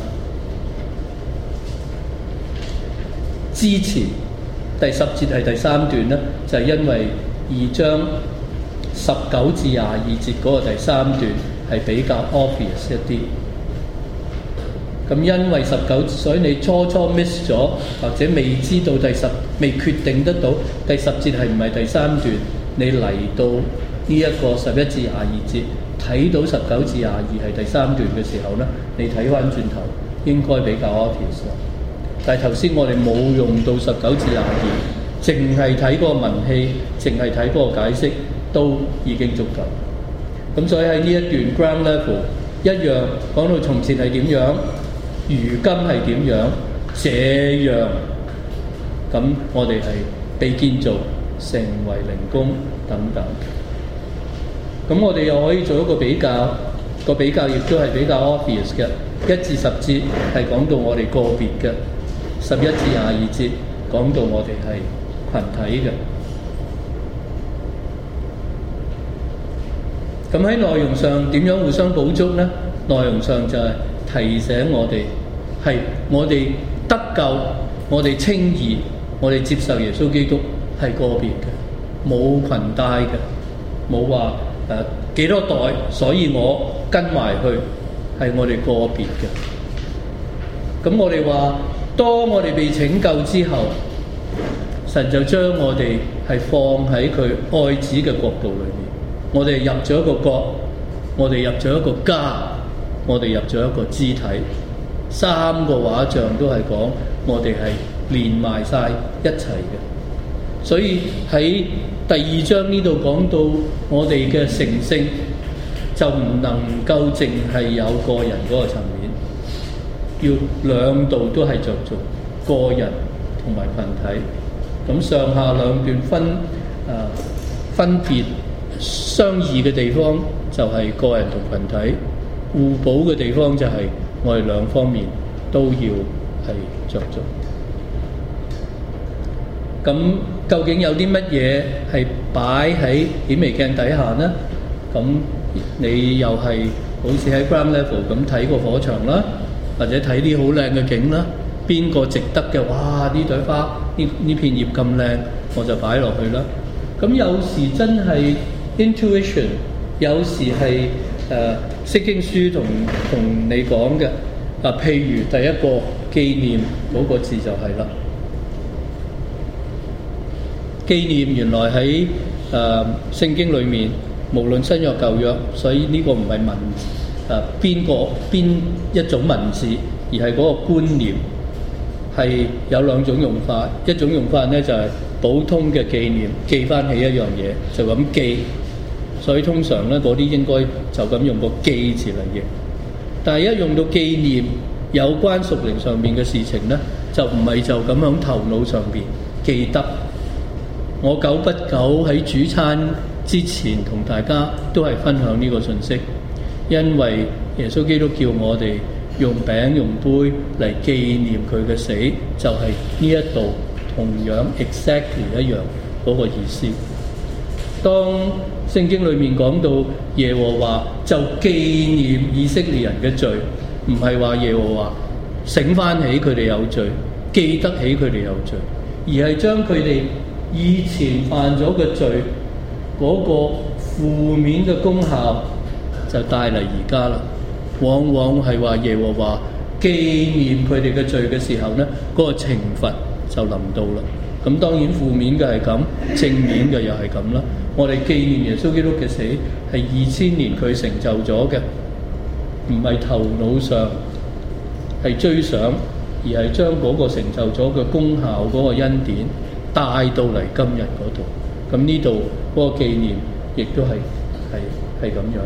之前第十節係第三段咧，就係、是、因為二章十九至廿二節嗰個第三段係比較 obvious 一啲。咁因為十九，所以你初初 miss 咗，或者未知道第十，未決定得到第十節係唔係第三段，你嚟到呢一個十一至廿二節，睇到十九至廿二係第三段嘅時候咧，你睇翻轉頭應該比較 obvious 啦。但係頭先我哋冇用到十九至廿二，淨係睇嗰個文氣，淨係睇嗰個解釋都已經足夠。咁所以喺呢一段 ground level 一樣講到從前係點樣，如今係點樣，這樣咁我哋係被建造成為靈宮等等。咁我哋又可以做一個比較，個比較亦都係比較 obvious 嘅。一至十節係講到我哋個別嘅，十一至廿二節講到我哋係群體嘅。咁喺內容上點樣互相補足呢？內容上就係提醒我哋係我哋得救，我哋稱義，我哋接受耶穌基督係個別嘅，冇裙帶嘅，冇話誒幾多代，所以我跟埋去，係我哋個別嘅。咁我哋話，當我哋被拯救之後，神就將我哋係放喺佢愛子嘅國度裏面。我哋入咗一個國，我哋入咗一個家，我哋入咗一個肢體。三個畫像都係講我哋係連埋晒一齊嘅。所以喺第二章呢度講到我哋嘅成聖，就唔能夠淨係有個人嗰個層面，要兩度都係着重個人同埋群體。咁上下兩段分誒、呃、分別相異嘅地方就係個人同群體，互補嘅地方就係我哋兩方面都要係着重。咁究竟有啲乜嘢係擺喺顯微鏡底下呢？咁你又係好似喺 ground level 咁睇個火場啦，或者睇啲好靚嘅景啦，邊個值得嘅？哇！呢朵花，呢呢片葉咁靚，我就擺落去啦。咁有時真係 intuition， 有時係誒釋經書同同你講嘅。嗱，譬如第一個紀念嗰個字就係啦。紀念原來喺誒聖經裏面，無論新約舊約，所以呢個唔係文誒邊個邊一種文字，而係嗰個觀念係有兩種用法。一種用法咧就係普通嘅紀念，記翻起一樣嘢就咁記，所以通常咧嗰啲應該就咁用個記字嚟譯。但係一用到紀念有關屬靈上面嘅事情咧，就唔係就咁響頭腦上邊記得。我久不久喺主餐之前同大家都係分享呢個信息，因為耶穌基督叫我哋用餅用杯嚟紀念佢嘅死，就係呢一度同樣 exactly 一樣嗰個意思。當聖經裏面講到耶和華就紀念以色列人嘅罪，唔係話耶和華醒翻起佢哋有罪，記得起佢哋有罪，而係將佢哋以前犯咗嘅罪嗰個負面嘅功效就帶嚟而家啦。往往係話耶和華紀念佢哋嘅罪嘅時候呢，嗰個懲罰就臨到啦。咁當然負面嘅係咁，正面嘅又係咁啦。我哋紀念耶穌基督嘅死係二千年佢成就咗嘅，唔係頭腦上係追想，而係將嗰個成就咗嘅功效嗰個恩典帶到嚟今日嗰度。咁呢度嗰個紀念亦都係係係咁樣。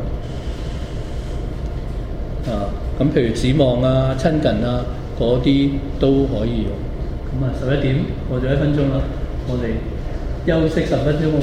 啊，咁譬如指望啊、親近啊嗰啲都可以用。咁啊，十一點過咗一分鐘啦，我哋休息十分鐘。